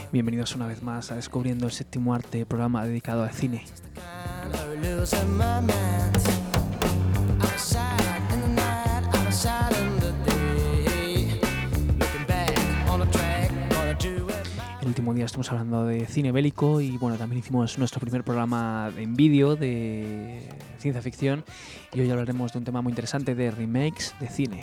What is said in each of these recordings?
Bienvenidos una vez más a Descubriendo el Séptimo Arte, programa dedicado al cine. El último día estamos hablando de cine bélico y bueno, también hicimos nuestro primer programa en vídeo de ciencia ficción y hoy hablaremos de un tema muy interesante de remakes de cine.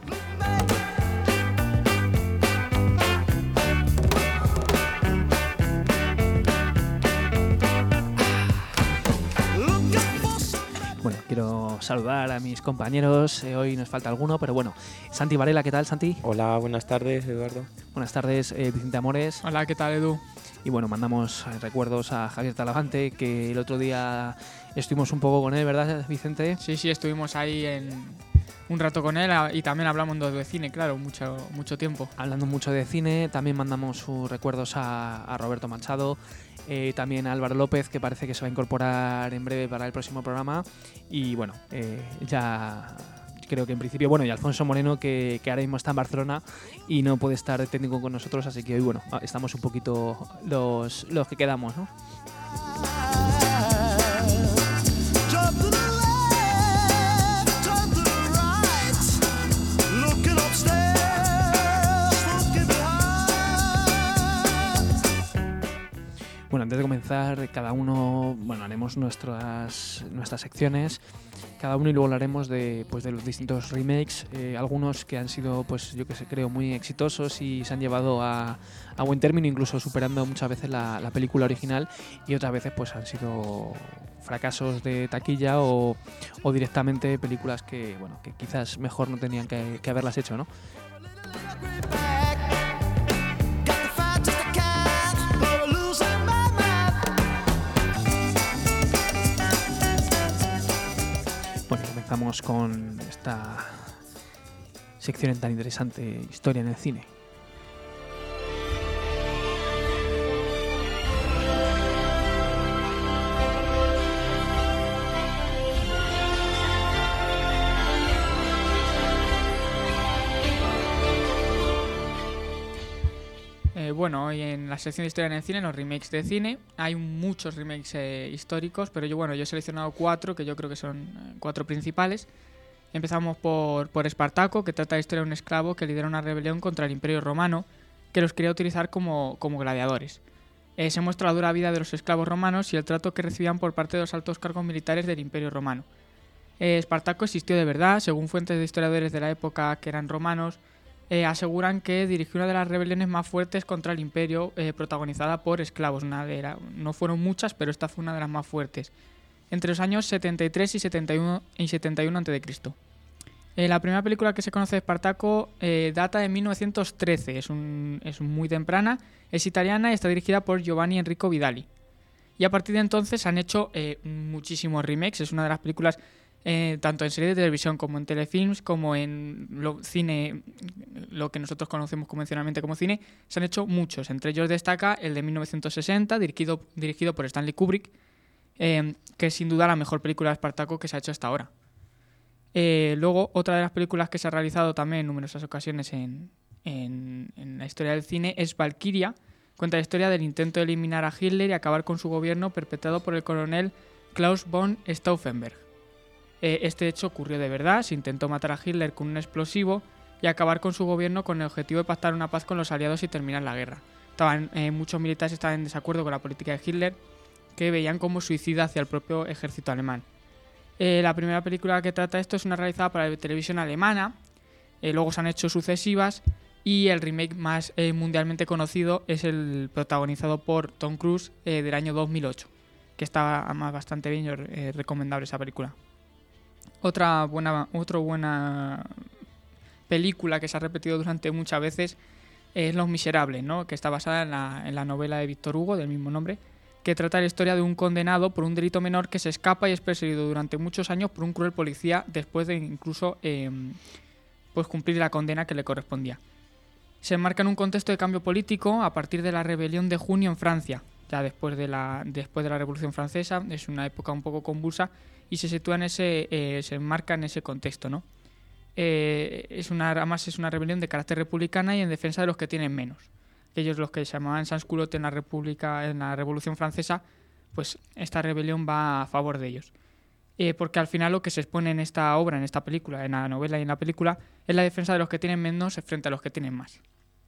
Bueno, quiero saludar a mis compañeros, hoy nos falta alguno, pero bueno. Santi Varela, ¿qué tal, Santi? Hola, buenas tardes, Eduardo. Buenas tardes, Vicente Amores. Hola, ¿qué tal, Edu? Y bueno, mandamos recuerdos a Javier Talavante, que el otro día estuvimos un poco con él, ¿verdad, Vicente? Sí, estuvimos ahí un rato con él y también hablamos de cine, claro, mucho tiempo. Hablando mucho de cine, también mandamos sus recuerdos a Roberto Machado, también a Álvaro López, que parece que se va a incorporar en breve para el próximo programa. Y bueno, ya creo que en principio, bueno, y Alfonso Moreno, que ahora mismo está en Barcelona y no puede estar de técnico con nosotros, así que hoy, bueno, estamos un poquito los que quedamos, ¿no? Bueno, antes de comenzar, cada uno, bueno, haremos nuestras secciones, cada uno, y luego hablaremos de los distintos remakes, algunos que han sido, pues yo que sé, creo, muy exitosos y se han llevado a buen término, incluso superando muchas veces la película original, y otras veces pues han sido fracasos de taquilla o directamente películas que, bueno, que quizás mejor no tenían que haberlas hecho, ¿no? Bueno, comenzamos con esta sección tan interesante, Historia en el cine. Bueno, hoy en la sección de Historia en el cine, en los remakes de cine, hay muchos remakes históricos, pero yo he seleccionado 4, que yo creo que son 4 principales. Empezamos por Espartaco, que trata la historia de un esclavo que lidera una rebelión contra el Imperio Romano, que los quería utilizar como gladiadores. Se muestra la dura vida de los esclavos romanos y el trato que recibían por parte de los altos cargos militares del Imperio Romano. Espartaco existió de verdad, según fuentes de historiadores de la época que eran romanos. Aseguran que dirigió una de las rebeliones más fuertes contra el imperio, protagonizada por esclavos. No fueron muchas, pero esta fue una de las más fuertes, entre los años 73 y 71 a.C. La primera película que se conoce de Espartaco data de 1913, es muy temprana, es italiana y está dirigida por Giovanni Enrico Vidali. Y a partir de entonces han hecho muchísimos remakes, es una de las películas tanto en series de televisión como en telefilms, como en cine, lo que nosotros conocemos convencionalmente como cine, se han hecho muchos. Entre ellos destaca el de 1960, dirigido por Stanley Kubrick, que es sin duda la mejor película de Espartaco que se ha hecho hasta ahora. Luego, otra de las películas que se ha realizado también en numerosas ocasiones en la historia del cine es Valkyria. Cuenta la historia del intento de eliminar a Hitler y acabar con su gobierno perpetrado por el coronel Klaus von Stauffenberg. Este hecho ocurrió de verdad, se intentó matar a Hitler con un explosivo y acabar con su gobierno con el objetivo de pactar una paz con los aliados y terminar la guerra. Muchos militares estaban en desacuerdo con la política de Hitler, que veían como suicida hacia el propio ejército alemán. La primera película que trata esto es una realizada para la televisión alemana, luego se han hecho sucesivas y el remake más mundialmente conocido es el protagonizado por Tom Cruise del año 2008, que está además bastante bien y recomendable esa película. Otra buena película que se ha repetido durante muchas veces es Los Miserables, ¿no? Que está basada en la novela de Víctor Hugo del mismo nombre, que trata la historia de un condenado por un delito menor que se escapa y es perseguido durante muchos años por un cruel policía después de incluso cumplir la condena que le correspondía. Se enmarca en un contexto de cambio político a partir de la rebelión de junio en Francia, ya después de la Revolución Francesa. Es una época un poco convulsa y se sitúa se enmarca en ese contexto, ¿no? Además es una rebelión de carácter republicana y en defensa de los que tienen menos. ellos los que se llamaban sans-culottes en la Revolución Francesa, pues esta rebelión va a favor de ellos. Porque al final lo que se expone en esta obra, en esta película, en la novela y en la película, es la defensa de los que tienen menos frente a los que tienen más.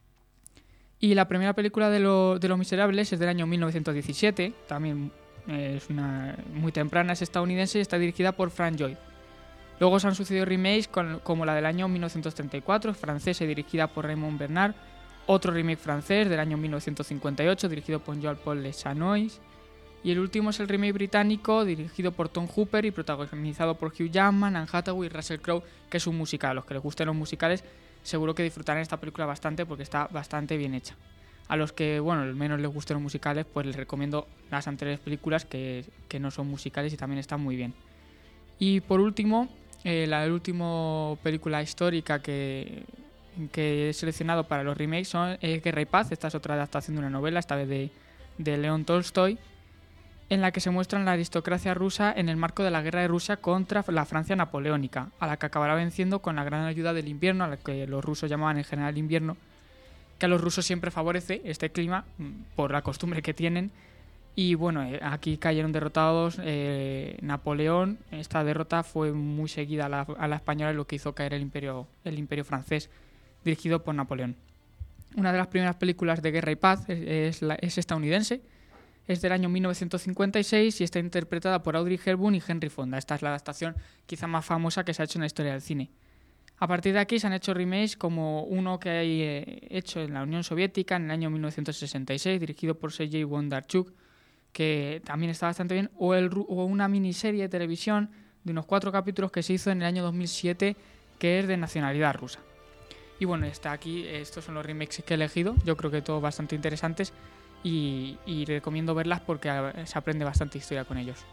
Y la primera película de Los Miserables es del año 1917, también es una muy temprana, es estadounidense y está dirigida por Frank Lloyd. Luego se han sucedido remakes como la del año 1934, francesa y dirigida por Raymond Bernard, otro remake francés del año 1958 dirigido por Jean-Paul Le Chanois, y el último es el remake británico dirigido por Tom Hooper y protagonizado por Hugh Jackman, Anne Hathaway y Russell Crowe, que es un musical. A los que les gusten los musicales seguro que disfrutarán esta película bastante porque está bastante bien hecha. A los que, bueno, al menos les gusten los musicales, pues les recomiendo las anteriores películas que no son musicales y también están muy bien. Y por último, la última película histórica que he seleccionado para los remakes son Guerra y Paz. Esta es otra adaptación de una novela, esta vez de León Tolstoy, en la que se muestra la aristocracia rusa en el marco de la guerra de Rusia contra la Francia napoleónica, a la que acabará venciendo con la gran ayuda del invierno, a la que los rusos llamaban en general invierno, que a los rusos siempre favorece este clima por la costumbre que tienen. Y bueno, aquí cayeron derrotados Napoleón. Esta derrota fue muy seguida a la española, lo que hizo caer el imperio francés dirigido por Napoleón. Una de las primeras películas de Guerra y Paz es estadounidense. Es del año 1956 y está interpretada por Audrey Hepburn y Henry Fonda. Esta es la adaptación quizá más famosa que se ha hecho en la historia del cine. A partir de aquí se han hecho remakes como uno que hay hecho en la Unión Soviética en el año 1966, dirigido por Sergei Bondarchuk, que también está bastante bien, o una miniserie de televisión de unos 4 capítulos que se hizo en el año 2007, que es de nacionalidad rusa. Y bueno, está aquí, estos son los remakes que he elegido, yo creo que todos bastante interesantes, y recomiendo verlas porque se aprende bastante historia con ellos.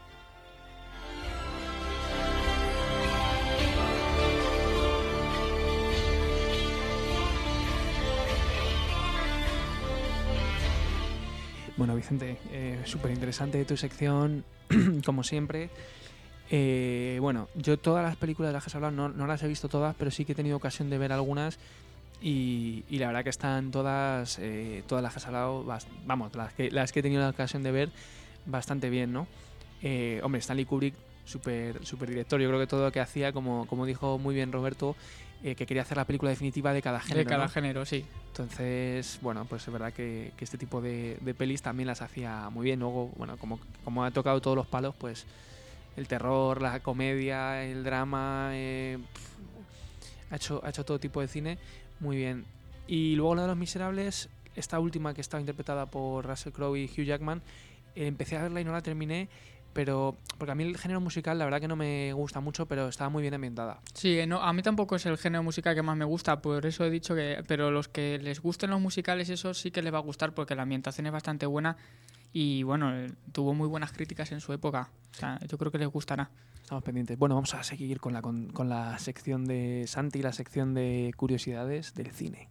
Bueno, Vicente, súper interesante tu sección, como siempre. Bueno, yo todas las películas de las que has hablado no las he visto todas, pero sí que he tenido ocasión de ver algunas y la verdad que están todas las que has hablado, vamos, las que he tenido la ocasión de ver bastante bien, ¿no? Hombre, Stanley Kubrick, súper director. Yo creo que todo lo que hacía, como dijo muy bien Roberto, que quería hacer la película definitiva de cada género. De cada ¿no? género, sí. Entonces, bueno, pues es verdad que este tipo de pelis también las hacía muy bien. Luego, bueno, como ha tocado todos los palos, pues el terror, la comedia, el drama, ha hecho todo tipo de cine muy bien. Y luego la de Los Miserables, esta última que estaba interpretada por Russell Crowe y Hugh Jackman, empecé a verla y no la terminé, pero porque a mí el género musical la verdad que no me gusta mucho, pero estaba muy bien ambientada. Sí, no, a mí tampoco es el género musical que más me gusta, por eso he dicho que, pero los que les gusten los musicales, eso sí que les va a gustar porque la ambientación es bastante buena y bueno, tuvo muy buenas críticas en su época. O sea, yo creo que les gustará. Estamos pendientes. Bueno, vamos a seguir con la sección de Santi, la sección de curiosidades del cine.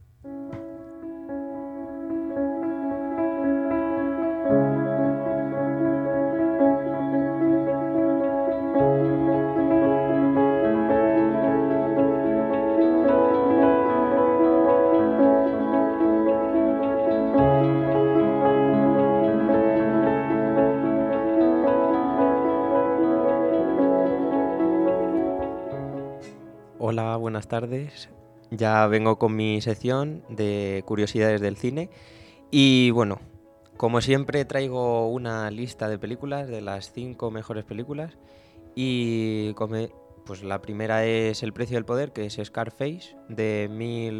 Hola, buenas tardes. Ya vengo con mi sección de curiosidades del cine y bueno, como siempre traigo una lista de películas, de las 5 mejores películas y pues la primera es El precio del poder, que es Scarface de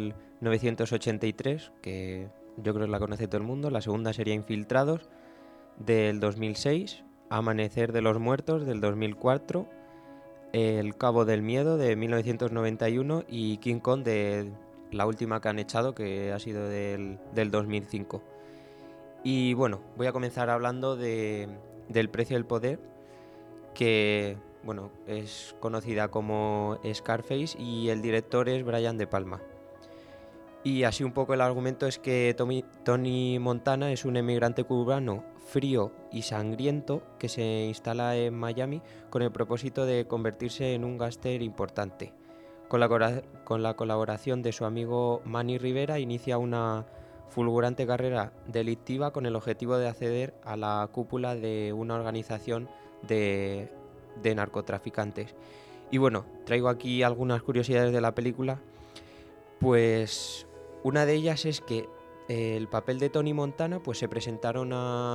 1983, que yo creo que la conoce todo el mundo. La segunda sería Infiltrados del 2006, Amanecer de los muertos del 2004, El cabo del miedo de 1991 y King Kong de la última que han echado, que ha sido del 2005. Y bueno, voy a comenzar hablando del precio del poder, que bueno, es conocida como Scarface y el director es Brian De Palma. Y así un poco el argumento es que Tony Montana es un emigrante cubano frío y sangriento que se instala en Miami con el propósito de convertirse en un gángster importante. Con la colaboración de su amigo Manny Rivera inicia una fulgurante carrera delictiva con el objetivo de acceder a la cúpula de una organización de narcotraficantes. Y bueno, traigo aquí algunas curiosidades de la película. Pues una de ellas es que el papel de Tony Montana, pues se presentaron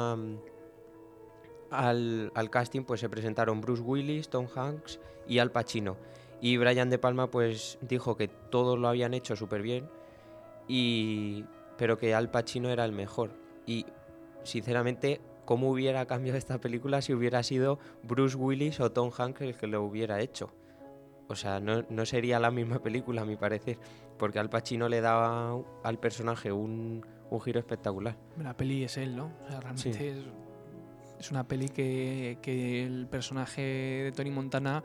al casting, pues se presentaron Bruce Willis, Tom Hanks y Al Pacino. Y Brian De Palma pues dijo que todos lo habían hecho súper bien, pero que Al Pacino era el mejor. Y sinceramente, ¿cómo hubiera cambiado esta película si hubiera sido Bruce Willis o Tom Hanks el que lo hubiera hecho? O sea, no sería la misma película, a mi parecer, porque Al Pacino le daba al personaje un giro espectacular. La peli es él, ¿no? O sea, realmente Sí. es una peli que el personaje de Tony Montana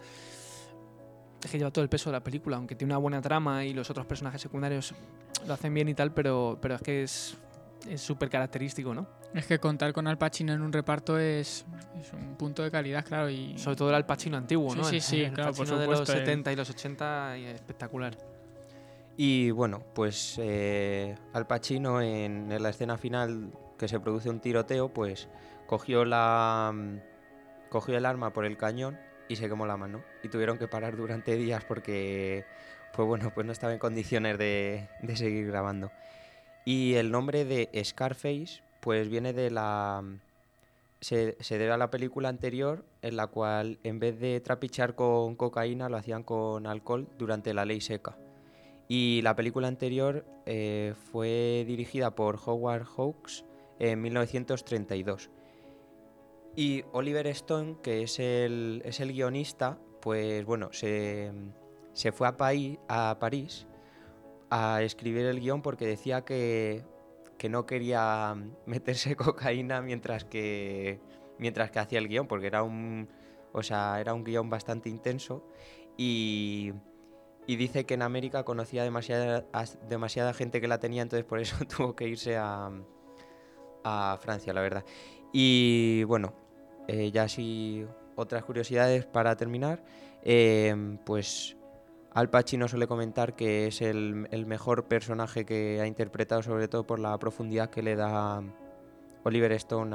es que lleva todo el peso de la película, aunque tiene una buena trama y los otros personajes secundarios lo hacen bien y tal, pero es que es súper característico, ¿no? Es que contar con Al Pacino en un reparto es un punto de calidad, claro. Y Sobre todo el Al Pacino antiguo, ¿no? Sí, el claro, por Pacino de los supuesto, 70 y los 80, espectacular. Y bueno, pues Al Pacino en la escena final que se produce un tiroteo, pues cogió el arma por el cañón y se quemó la mano. Y tuvieron que parar durante días porque pues bueno, pues no estaba en condiciones de seguir grabando. Y el nombre de Scarface pues viene de se debe a la película anterior en la cual en vez de trapichear con cocaína lo hacían con alcohol durante la ley seca. Y la película anterior fue dirigida por Howard Hawks en 1932. Y Oliver Stone, que es el guionista, pues bueno, se fue a París a escribir el guión porque decía que no quería meterse cocaína mientras que hacía el guión, porque era un guión bastante intenso y dice que en América conocía demasiada gente que la tenía, entonces por eso tuvo que irse a Francia, la verdad. Y bueno, ya así otras curiosidades para terminar, pues Al Pacino suele comentar que es el mejor personaje que ha interpretado, sobre todo por la profundidad que le da Oliver Stone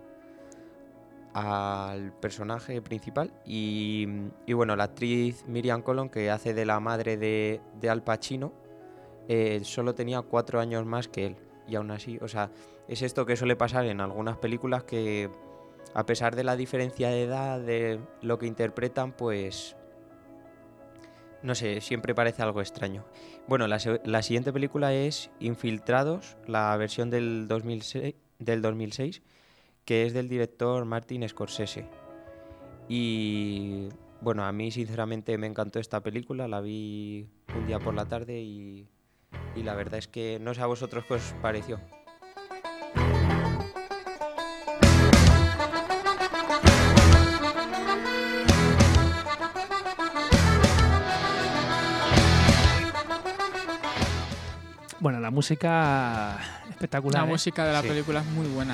al personaje principal. Y bueno, la actriz Miriam Colon, que hace de la madre de Al Pacino, solo tenía 4 años más que él. Y aún así, o sea, es esto que suele pasar en algunas películas, que a pesar de la diferencia de edad de lo que interpretan, pues no sé, siempre parece algo extraño. Bueno, la siguiente película es Infiltrados, la versión del 2006, que es del director Martin Scorsese. Y bueno, a mí sinceramente me encantó esta película, la vi un día por la tarde y la verdad es que no sé a vosotros qué os pareció. Bueno, la música espectacular. La música de la Sí. película es muy buena.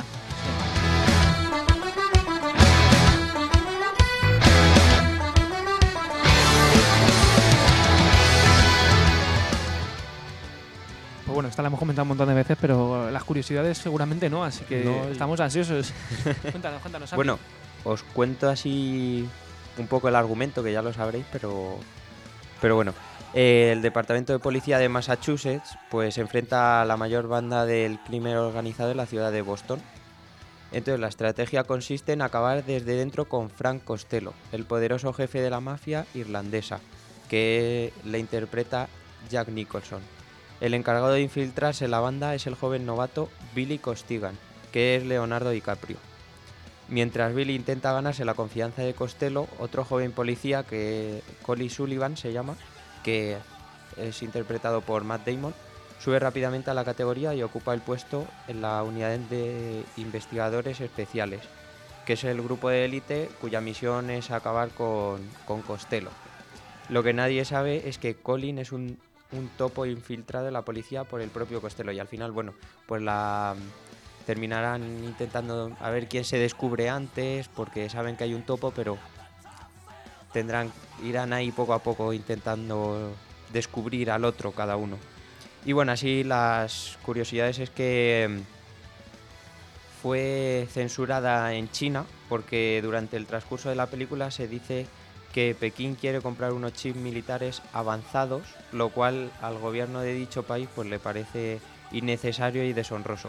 Pues bueno, esta la hemos comentado un montón de veces, pero las curiosidades seguramente no, así que No, estamos ansiosos. Cuéntanos, Santi. Bueno, os cuento así un poco el argumento, que ya lo sabréis, pero bueno. El Departamento de Policía de Massachusetts pues se enfrenta a la mayor banda del crimen organizado en la ciudad de Boston. Entonces la estrategia consiste en acabar desde dentro con Frank Costello, el poderoso jefe de la mafia irlandesa, que le interpreta Jack Nicholson. El encargado de infiltrarse en la banda es el joven novato Billy Costigan, que es Leonardo DiCaprio. Mientras Billy intenta ganarse la confianza de Costello, otro joven policía, que Collie Sullivan se llama, que es interpretado por Matt Damon, sube rápidamente a la categoría y ocupa el puesto en la unidad de investigadores especiales, que es el grupo de élite cuya misión es acabar con Costello. Lo que nadie sabe es que Colin es un topo infiltrado en la policía por el propio Costello, y al final, bueno, pues terminarán intentando a ver quién se descubre antes, porque saben que hay un topo, pero irán ahí poco a poco intentando descubrir al otro cada uno. Y bueno, así las curiosidades es que fue censurada en China porque durante el transcurso de la película se dice que Pekín quiere comprar unos chips militares avanzados, lo cual al gobierno de dicho país pues le parece innecesario y deshonroso.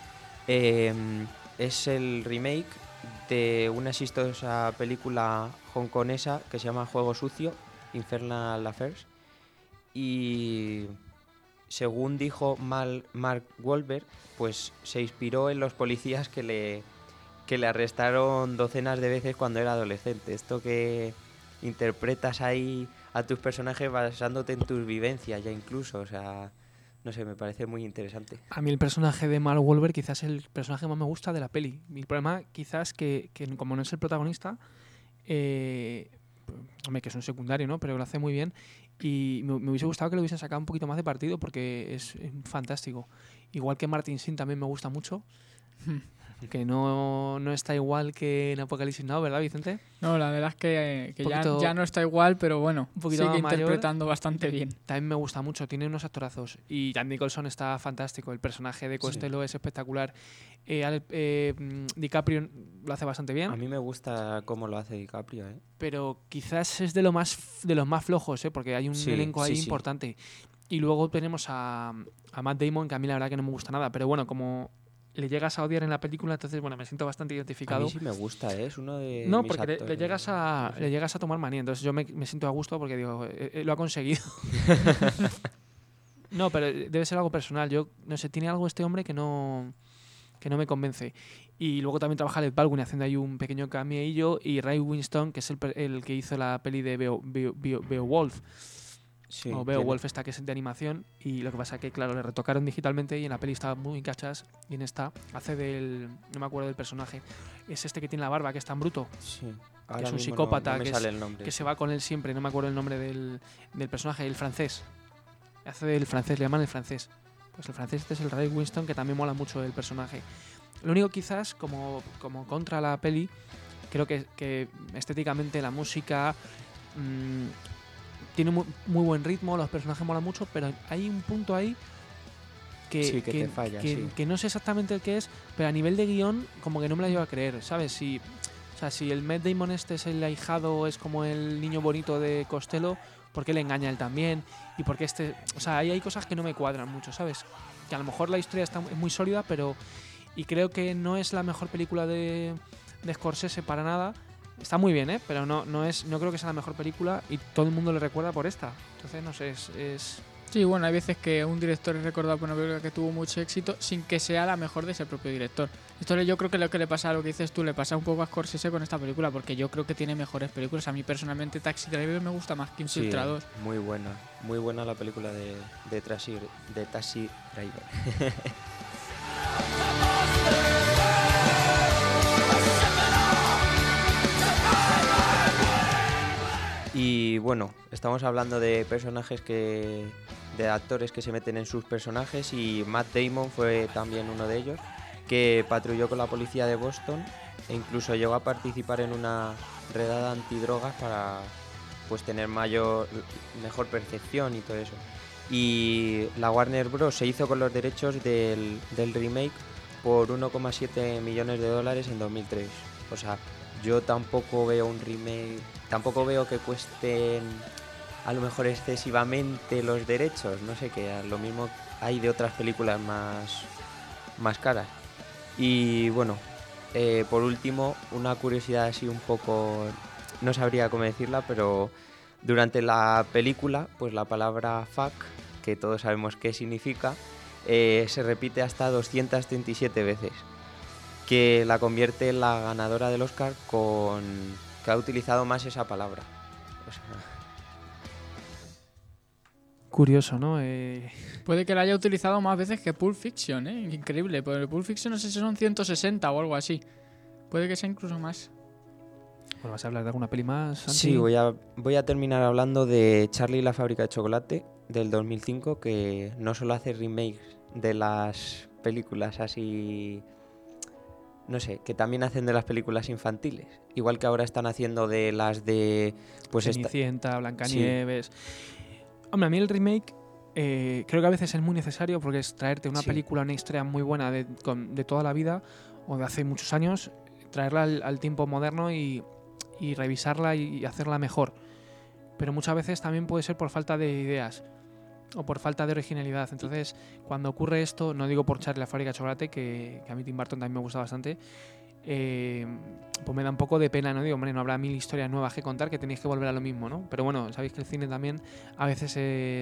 Es el remake de una exitosa película hongkonesa que se llama Juego Sucio, Infernal Affairs, y según dijo Mark Wahlberg, pues se inspiró en los policías que le arrestaron docenas de veces cuando era adolescente. Esto que interpretas ahí a tus personajes basándote en tus vivencias ya incluso, o sea, no sé, me parece muy interesante. A mí el personaje de Mark Wahlberg quizás es el personaje que más me gusta de la peli. Mi problema quizás que como no es el protagonista, hombre, que es un secundario, ¿no? Pero lo hace muy bien y me hubiese gustado que le hubiesen sacado un poquito más de partido porque es fantástico. Igual que Martin Sheen también me gusta mucho. Que no está igual que en Apocalipsis Now, ¿verdad, Vicente? No, la verdad es que ya no está igual, pero bueno, un poquito sigue más interpretando bastante bien. También me gusta mucho, tiene unos actorazos. Y Jack Nicholson está fantástico, el personaje de Costello es espectacular. DiCaprio lo hace bastante bien. A mí me gusta cómo lo hace DiCaprio, ¿eh? Pero quizás es de los más flojos, ¿eh? Porque hay un elenco ahí importante. Y luego tenemos a Matt Damon, que a mí la verdad que no me gusta nada, pero bueno, como le llegas a odiar en la película, entonces bueno, me siento bastante identificado. A mí sí me gusta, ¿eh? Es uno de no, mis porque actores. le llegas a tomar manía, entonces yo me siento a gusto porque digo, lo ha conseguido. No, pero debe ser algo personal. Yo no sé, tiene algo este hombre que no me convence. Y luego también trabaja Alec Baldwin haciendo ahí un pequeño cameillo, y Ray Winstone, que es el que hizo la peli de Beowulf. Sí, o Beowulf, esta que es de animación, y lo que pasa es que claro, le retocaron digitalmente y en la peli estaba muy cachas, y en esta hace no me acuerdo del personaje, es este que tiene la barba, que es tan bruto, Sí. que es un psicópata, no me sale el nombre, que se va con él siempre, no me acuerdo el nombre del personaje, el francés, hace del francés, le llaman el francés. Pues el francés este es el Ray Winstone, que también mola mucho el personaje. Lo único quizás, como contra la peli, creo que estéticamente la música tiene muy buen ritmo, los personajes molan mucho, pero hay un punto ahí que te falla, que no sé exactamente el que es, pero a nivel de guión como que no me la llevo a creer, ¿sabes? Si el Matt Damon este es el ahijado, es como el niño bonito de Costello, ¿por qué le engaña él también? Y porque ahí hay cosas que no me cuadran mucho, ¿sabes? Que a lo mejor la historia es muy sólida, pero... Y creo que no es la mejor película de Scorsese para nada. Está muy bien, pero no creo que sea la mejor película y todo el mundo le recuerda por esta. Entonces, no sé, es... Sí, bueno, hay veces que un director es recordado por una película que tuvo mucho éxito sin que sea la mejor de ese propio director. Esto yo creo que lo que le pasa a lo que dices tú, le pasa un poco a Scorsese con esta película, porque yo creo que tiene mejores películas. A mí personalmente Taxi Driver me gusta más que Infiltrados. Sí, muy buena la película de Taxi Driver. Y bueno, estamos hablando de personajes de actores que se meten en sus personajes, y Matt Damon fue también uno de ellos, que patrulló con la policía de Boston e incluso llegó a participar en una redada antidrogas para pues tener mejor percepción y todo eso. Y la Warner Bros. Se hizo con los derechos del remake por 1,7 millones de dólares en 2003. O sea, yo tampoco veo un remake, tampoco veo que cuesten a lo mejor excesivamente los derechos, no sé, que a lo mismo hay de otras películas más caras. Y bueno, por último, una curiosidad así un poco, no sabría cómo decirla, pero durante la película, pues la palabra fuck, que todos sabemos qué significa, se repite hasta 237 veces, que la convierte en la ganadora del Oscar que ha utilizado más esa palabra. O sea, curioso, ¿no? Puede que la haya utilizado más veces que Pulp Fiction, ¿eh? Increíble. Pero Pulp Fiction no sé si son 160 o algo así. Puede que sea incluso más. Bueno, ¿vas a hablar de alguna peli más, Santi? Sí, voy a terminar hablando de Charlie y la fábrica de chocolate del 2005, que no solo hace remakes de las películas así, no sé, que también hacen de las películas infantiles, igual que ahora están haciendo de las de pues Cenicienta, Blancanieves. Sí. Hombre, a mí el remake creo que a veces es muy necesario porque es traerte una Sí. película, una historia muy buena de toda la vida o de hace muchos años, traerla al tiempo moderno y revisarla y hacerla mejor. Pero muchas veces también puede ser por falta de ideas o por falta de originalidad. Entonces, cuando ocurre esto, no digo por Charlie la fábrica de chocolate, que a mí Tim Burton también me gusta bastante, pues me da un poco de pena, ¿no? Digo, hombre, no habrá 1000 historias nuevas que contar, que tenéis que volver a lo mismo, ¿no? Pero bueno, sabéis que el cine también a veces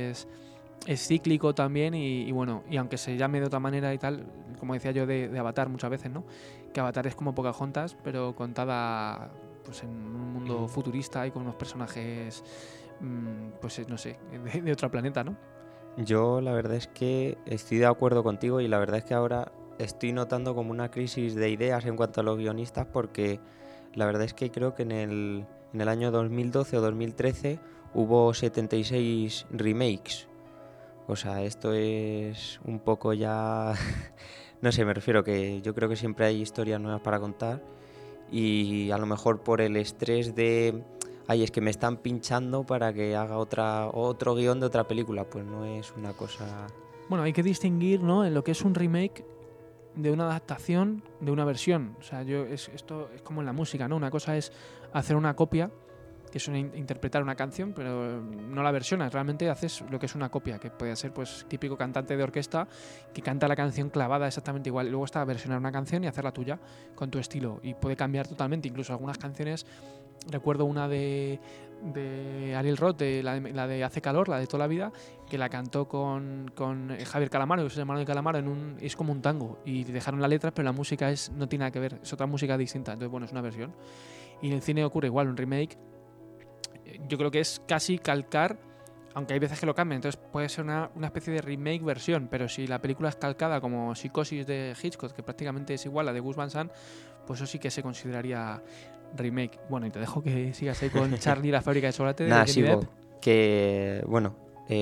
es cíclico también y bueno, y aunque se llame de otra manera y tal, como decía yo de Avatar muchas veces, ¿no? Que Avatar es como Pocahontas, pero contada pues en un mundo futurista y con unos personajes, pues no sé, de otro planeta, ¿no? Yo la verdad es que estoy de acuerdo contigo y la verdad es que ahora estoy notando como una crisis de ideas en cuanto a los guionistas porque la verdad es que creo que en el año 2012 o 2013 hubo 76 remakes. O sea, esto es un poco ya... no sé, me refiero que yo creo que siempre hay historias nuevas para contar y a lo mejor por el estrés de... ay, es que me están pinchando para que haga otro guión de otra película. Pues no es una cosa... Bueno, hay que distinguir, ¿no?, en lo que es un remake de una adaptación de una versión. O sea, esto es como en la música, ¿no? Una cosa es hacer una copia, que es interpretar una canción, pero no la versionas, realmente haces lo que es una copia, que puede ser pues típico cantante de orquesta que canta la canción clavada exactamente igual, y luego está versionar una canción y hacerla tuya con tu estilo, y puede cambiar totalmente, incluso algunas canciones. Recuerdo una de Ariel Roth, la de Hace Calor, la de toda la vida, que la cantó con Javier Calamaro, que es el hermano de Calamaro, es como un tango, y dejaron la letra, pero la música no tiene nada que ver, es otra música distinta, entonces bueno, es una versión. Y en el cine ocurre igual, un remake yo creo que es casi calcar, aunque hay veces que lo cambian, entonces puede ser una especie de remake versión, pero si la película es calcada como Psicosis de Hitchcock, que prácticamente es igual a la de Gus Van Sant, pues eso sí que se consideraría remake. Bueno, y te dejo que sigas ahí con Charlie la fábrica de chocolate. Nada, de sigo. Que, bueno,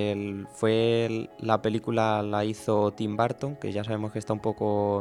la película la hizo Tim Burton, que ya sabemos que está un poco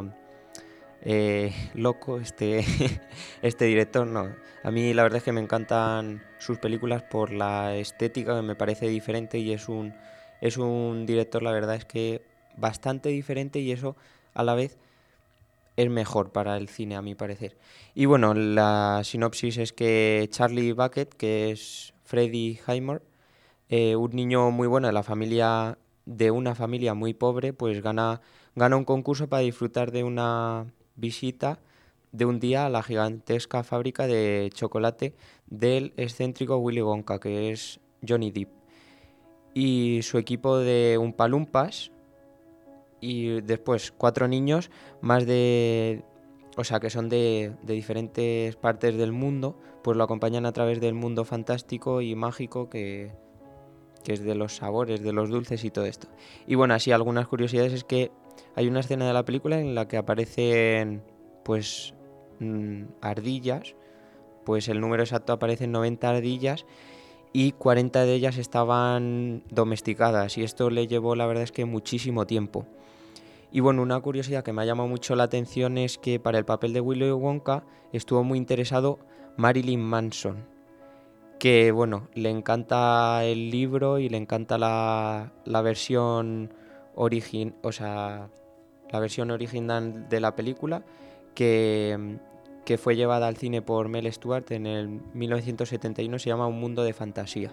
loco este director. No, a mí la verdad es que me encantan sus películas por la estética, que me parece diferente, y es un director, la verdad es que bastante diferente, y eso a la vez es mejor para el cine, a mi parecer. Y bueno, la sinopsis es que Charlie Bucket, que es Freddie Highmore, un niño muy bueno de una familia muy pobre, pues gana un concurso para disfrutar de una visita de un día a la gigantesca fábrica de chocolate del excéntrico Willy Wonka, que es Johnny Depp. Y su equipo de Oompa Loompas, y después 4 niños más o sea, que son de diferentes partes del mundo, pues lo acompañan a través del mundo fantástico y mágico que es de los sabores, de los dulces y todo esto. Y bueno, así algunas curiosidades es que hay una escena de la película en la que aparecen pues ardillas, pues el número exacto aparecen 90 ardillas y 40 de ellas estaban domesticadas, y esto le llevó, la verdad es que, muchísimo tiempo. Y bueno, una curiosidad que me ha llamado mucho la atención es que para el papel de Willy Wonka estuvo muy interesado Marilyn Manson, que bueno, le encanta el libro y le encanta la versión o sea, la versión original de la película, que fue llevada al cine por Mel Stuart en el 1971, se llama Un mundo de fantasía.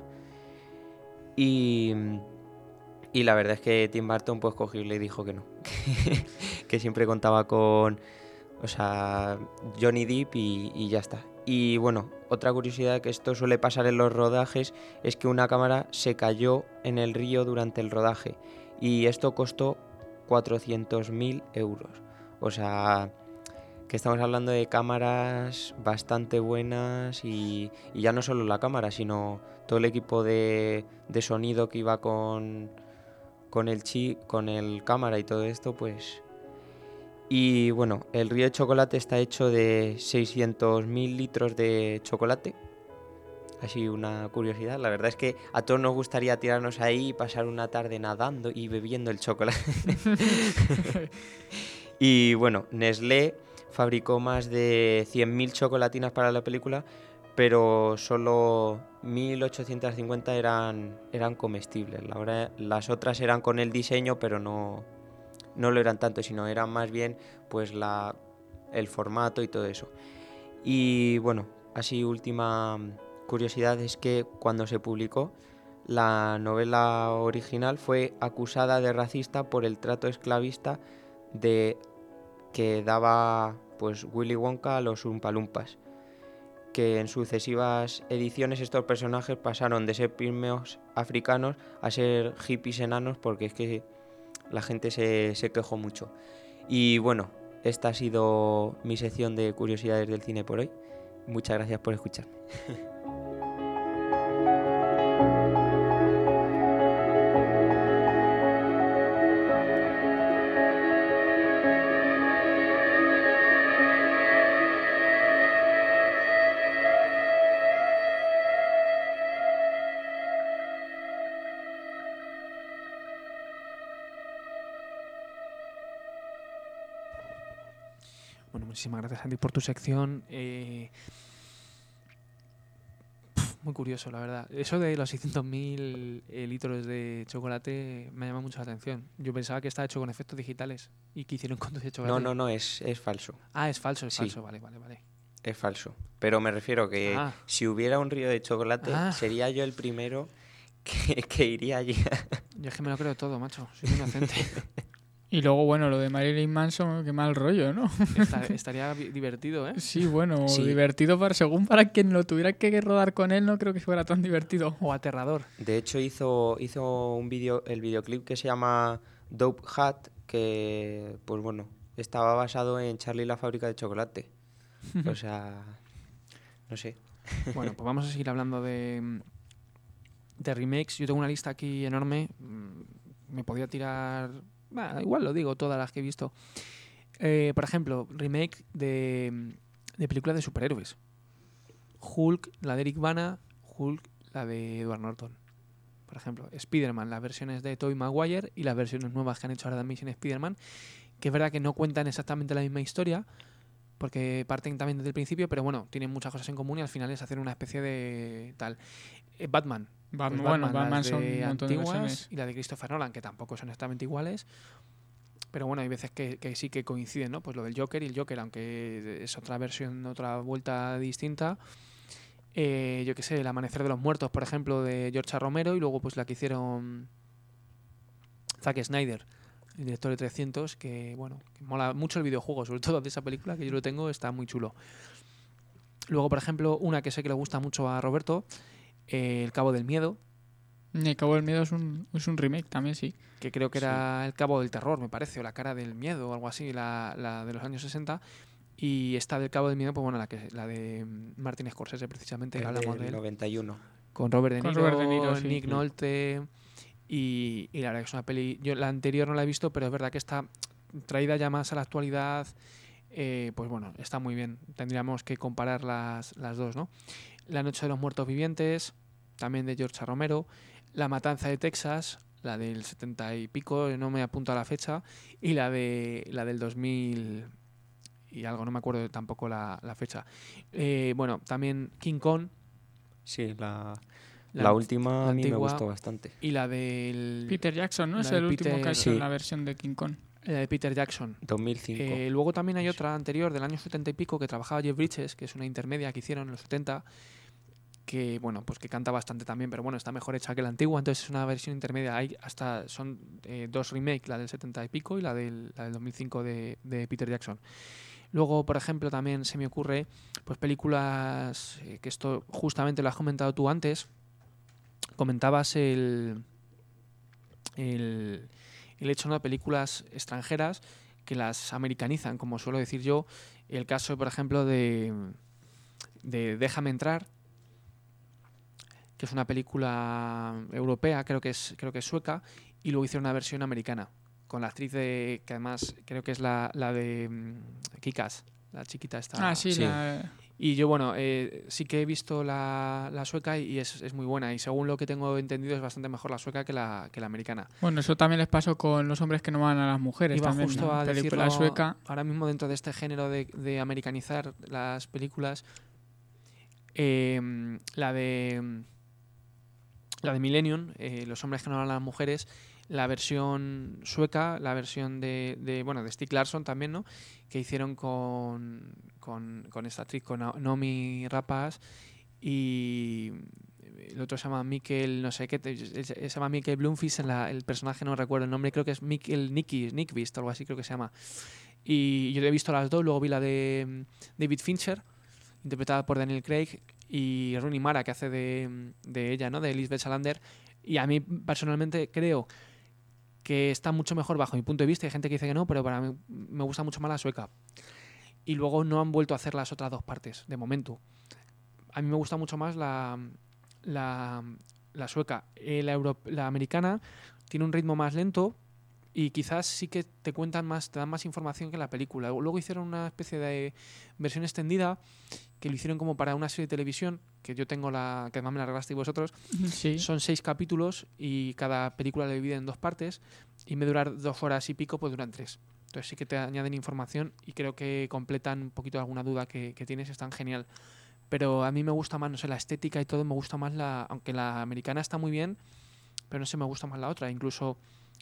Y la verdad es que Tim Burton pues cogió y le dijo que no, que siempre contaba con, o sea, Johnny Depp y ya está. Y bueno, otra curiosidad que esto suele pasar en los rodajes es que una cámara se cayó en el río durante el rodaje, y esto costó 400.000 euros. O sea, que estamos hablando de cámaras bastante buenas, y ya no solo la cámara, sino todo el equipo de sonido que iba con el cámara y todo esto, pues. Y bueno, el río de chocolate está hecho de 600.000 litros de chocolate. Así una curiosidad. La verdad es que a todos nos gustaría tirarnos ahí y pasar una tarde nadando y bebiendo el chocolate. Y bueno, Nestlé fabricó más de 100.000 chocolatinas para la película, pero solo 1850 eran comestibles. Las otras eran con el diseño, pero no lo eran tanto, sino eran más bien pues el formato y todo eso. Y bueno, así última curiosidad es que cuando se publicó, la novela original fue acusada de racista por el trato esclavista que daba pues Willy Wonka a los Oompa Loompas, que en sucesivas ediciones estos personajes pasaron de ser pigmeos africanos a ser hippies enanos, porque es que la gente se quejó mucho. Y bueno, esta ha sido mi sección de curiosidades del cine por hoy. Muchas gracias por escuchar. Bueno, muchísimas gracias, Andy, por tu sección. Muy curioso, la verdad. Eso de los 600.000 litros de chocolate me llama mucho la atención. Yo pensaba que estaba hecho con efectos digitales y que hicieron con ese chocolate. No, es falso. Ah, es falso, Sí. Vale. Es falso. Pero me refiero que si hubiera un río de chocolate, sería yo el primero que iría allí. Yo es que me lo creo todo, macho. Soy muy inocente. Y luego, bueno, lo de Marilyn Manson, qué mal rollo, ¿no? Estaría divertido, ¿eh? Sí, bueno, Sí. divertido según para quien lo tuviera que rodar con él, no creo que fuera tan divertido. O aterrador. De hecho, hizo el videoclip que se llama Dope Hat, que, pues bueno, estaba basado en Charlie y la fábrica de chocolate. O sea, no sé. Bueno, pues vamos a seguir hablando de remakes. Yo tengo una lista aquí enorme. Me podía tirar... igual lo digo, todas las que he visto. Por ejemplo, remake de películas de superhéroes. Hulk, la de Eric Bana. Hulk, la de Edward Norton. Por ejemplo, Spider-Man, las versiones de Tobey Maguire y las versiones nuevas que han hecho ahora de Amazing Spider-Man, que es verdad que no cuentan exactamente la misma historia, porque parten también desde el principio, pero bueno, tienen muchas cosas en común y al final es hacer una especie de tal. Batman. Batman las son de un montón de antiguas versiones. y la de Christopher Nolan, que tampoco son exactamente iguales, pero bueno, hay veces que sí que coinciden, ¿no? Pues lo del Joker y el Joker, aunque es otra versión, otra vuelta distinta. Yo qué sé, El Amanecer de los Muertos, por ejemplo, de George A. Romero, y luego pues la que hicieron Zack Snyder, el director de 300, que bueno, que mola mucho el videojuego, sobre todo de esa película, que yo lo tengo, está muy chulo. Luego, por ejemplo, una que sé que le gusta mucho a Roberto, El Cabo del Miedo, El Cabo del Miedo es un remake también, sí. que creo que era El Cabo del Terror, me parece, o La Cara del Miedo, o algo así, la de los años 60. Y esta del Cabo del Miedo, pues bueno, la de Martin Scorsese, precisamente, que hablamos de él. 91. Con Robert De Niro, sí. Nick Nolte. Y la verdad que es una peli... Yo la anterior no la he visto, pero es verdad que está traída ya más a la actualidad. Pues bueno, está muy bien. Tendríamos que comparar las dos, ¿no? La Noche de los Muertos Vivientes, también de George A. Romero. La Matanza de Texas, la del 70 y pico, no me apunto a la fecha. Y la del 2000 y algo, no me acuerdo tampoco la fecha. Bueno, también King Kong. Sí, la última la a mí me antigua, gustó bastante. Y la del... Peter Jackson, ¿no? la Es de el último Peter- que ha hecho Sí. la versión de King Kong. La de Peter Jackson. 2005. Luego también hay otra anterior, del año 70 y pico, que trabajaba Jeff Bridges, que es una intermedia que hicieron en los 70, que bueno, pues que canta bastante también, pero bueno, está mejor hecha que la antigua, entonces es una versión intermedia. Hay hasta son dos remakes, la del 70 y pico y la del 2005 de Peter Jackson. Luego, por ejemplo, también se me ocurre pues películas que esto justamente lo has comentado tú antes. Comentabas el hecho, ¿no?, de películas extranjeras que las americanizan, como suelo decir yo. El caso, por ejemplo, de Déjame entrar, que es una película europea, creo que es sueca, y luego hicieron una versión americana con la actriz que además creo que es la de Kick-Ass, la chiquita esta. Ah, sí, Sí. Y yo, bueno, sí que he visto la sueca y es muy buena. Y según lo que tengo entendido, es bastante mejor la sueca que la americana. Bueno, eso también les pasó con Los hombres que no van a las mujeres. Iba también, justo ¿no? a Película decirlo, sueca. ahora mismo dentro de este género de americanizar las películas, La de Millennium, Los hombres que no hablan a las mujeres, la versión sueca, la versión de Stieg Larsson también, ¿no? Que hicieron con esta actriz, con Naomi Rapace, y el otro se llama Mikkel, no sé qué, se llama Mikkel Blomqvist, el personaje no recuerdo el nombre, creo que es Mikkel Nyqvist o algo así creo que se llama. Y yo he visto las dos, luego vi la de David Fincher, interpretada por Daniel Craig, y Rooney Mara, que hace de ella, ¿no? De Lisbeth Salander. Y a mí personalmente creo que está mucho mejor bajo mi punto de vista. Hay gente que dice que no, pero para mí me gusta mucho más la sueca. Y luego no han vuelto a hacer las otras dos partes, de momento. A mí me gusta mucho más la sueca. La americana tiene un ritmo más lento y quizás sí que te dan más información que en la película. Luego hicieron una especie de versión extendida que lo hicieron como para una serie de televisión, que yo tengo que además me la regalasteis vosotros. Sí. Son 6 capítulos y cada película la dividen en 2 partes, y en vez de durar 2 horas y pico, pues duran 3. Entonces sí que te añaden información y creo que completan un poquito alguna duda que tienes, están genial. Pero a mí me gusta más, no sé, la estética y todo, me gusta más aunque la americana está muy bien, pero no sé, me gusta más la otra. Incluso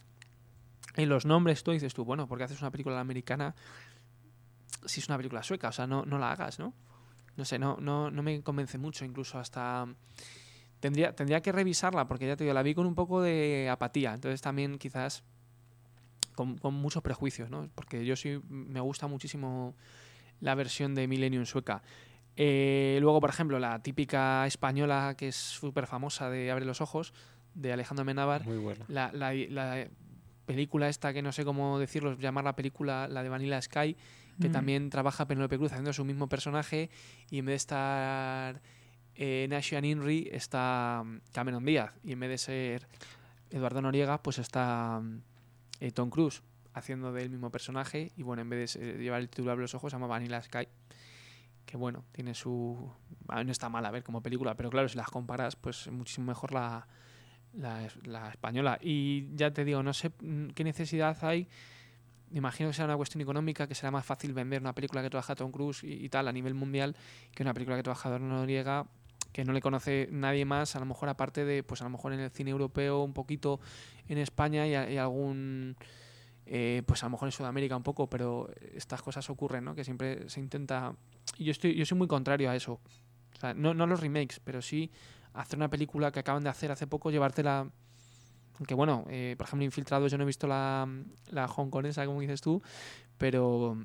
en los nombres tú dices tú, bueno, ¿por qué haces una película americana si es una película sueca? O sea, no la hagas, ¿no? No sé, no me convence mucho, incluso hasta... Tendría que revisarla, porque ya te digo, la vi con un poco de apatía, entonces también quizás con muchos prejuicios, ¿no? Porque yo sí me gusta muchísimo la versión de Millennium sueca. Luego, por ejemplo, la típica española que es súper famosa de Abre los ojos, de Alejandro Amenábar. Muy buena. La película esta, que no sé cómo decirlo, llamar la película, la de Vanilla Sky, que también trabaja Penélope Cruz haciendo su mismo personaje, y en vez de estar Nashyan Inri está Cameron Díaz, y en vez de ser Eduardo Noriega pues está Tom Cruise haciendo del mismo personaje, y bueno, en vez de llevar el título a los ojos se llama Vanilla Sky, que bueno, tiene su... no está mal a ver como película, pero claro, si las comparas pues es muchísimo mejor la española. Y ya te digo, no sé qué necesidad hay. Me imagino que será una cuestión económica, que será más fácil vender una película que trabaja Tom Cruise y tal a nivel mundial que una película que trabaja Eduardo Noriega, que no le conoce nadie más, a lo mejor aparte de, pues a lo mejor en el cine europeo, un poquito en España y algún... pues a lo mejor en Sudamérica un poco, pero estas cosas ocurren, ¿no? Que siempre se intenta... Y yo soy muy contrario a eso. O sea, no los remakes, pero sí hacer una película que acaban de hacer hace poco, llevártela... Aunque bueno, por ejemplo, Infiltrados, yo no he visto la hongkonesa, como dices tú, pero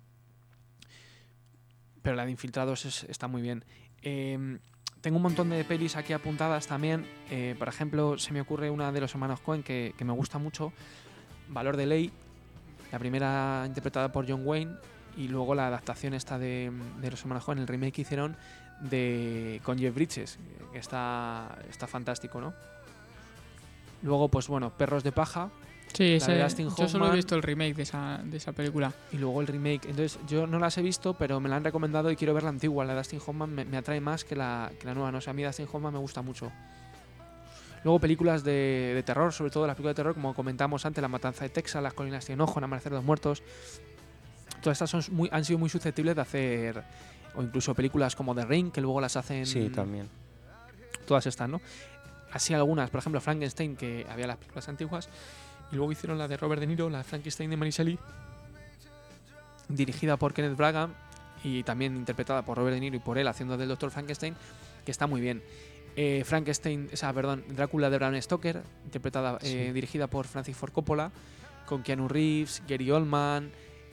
la de Infiltrados está muy bien. Tengo un montón de pelis aquí apuntadas también. Por ejemplo, se me ocurre una de los hermanos Coen que me gusta mucho, Valor de Ley, la primera interpretada por John Wayne, y luego la adaptación esta de los hermanos Coen, el remake que hicieron con Jeff Bridges, que está fantástico, ¿no? Luego, pues bueno, Perros de paja. Sí, yo solo he visto el remake de esa película. Y luego el remake. Entonces, yo no las he visto, pero me la han recomendado y quiero ver la antigua. La de Dustin Hoffman me atrae más que la nueva. No sé, a mí Dustin Hoffman me gusta mucho. Luego películas de terror, sobre todo las películas de terror, como comentamos antes, La Matanza de Texas, Las Colinas de Enojo, El Amanecer de los Muertos. Todas estas han sido muy susceptibles de hacer, o incluso películas como The Ring, que luego las hacen... Sí, también. Todas estas, ¿no? Así algunas, por ejemplo, Frankenstein, que había las películas antiguas, y luego hicieron la de Robert De Niro, la Frankenstein de Mary Shelley, dirigida por Kenneth Branagh y también interpretada por Robert De Niro y por él haciendo del Dr. Frankenstein, que está muy bien. Drácula de Bram Stoker, dirigida por Francis Ford Coppola, con Keanu Reeves, Gary Oldman,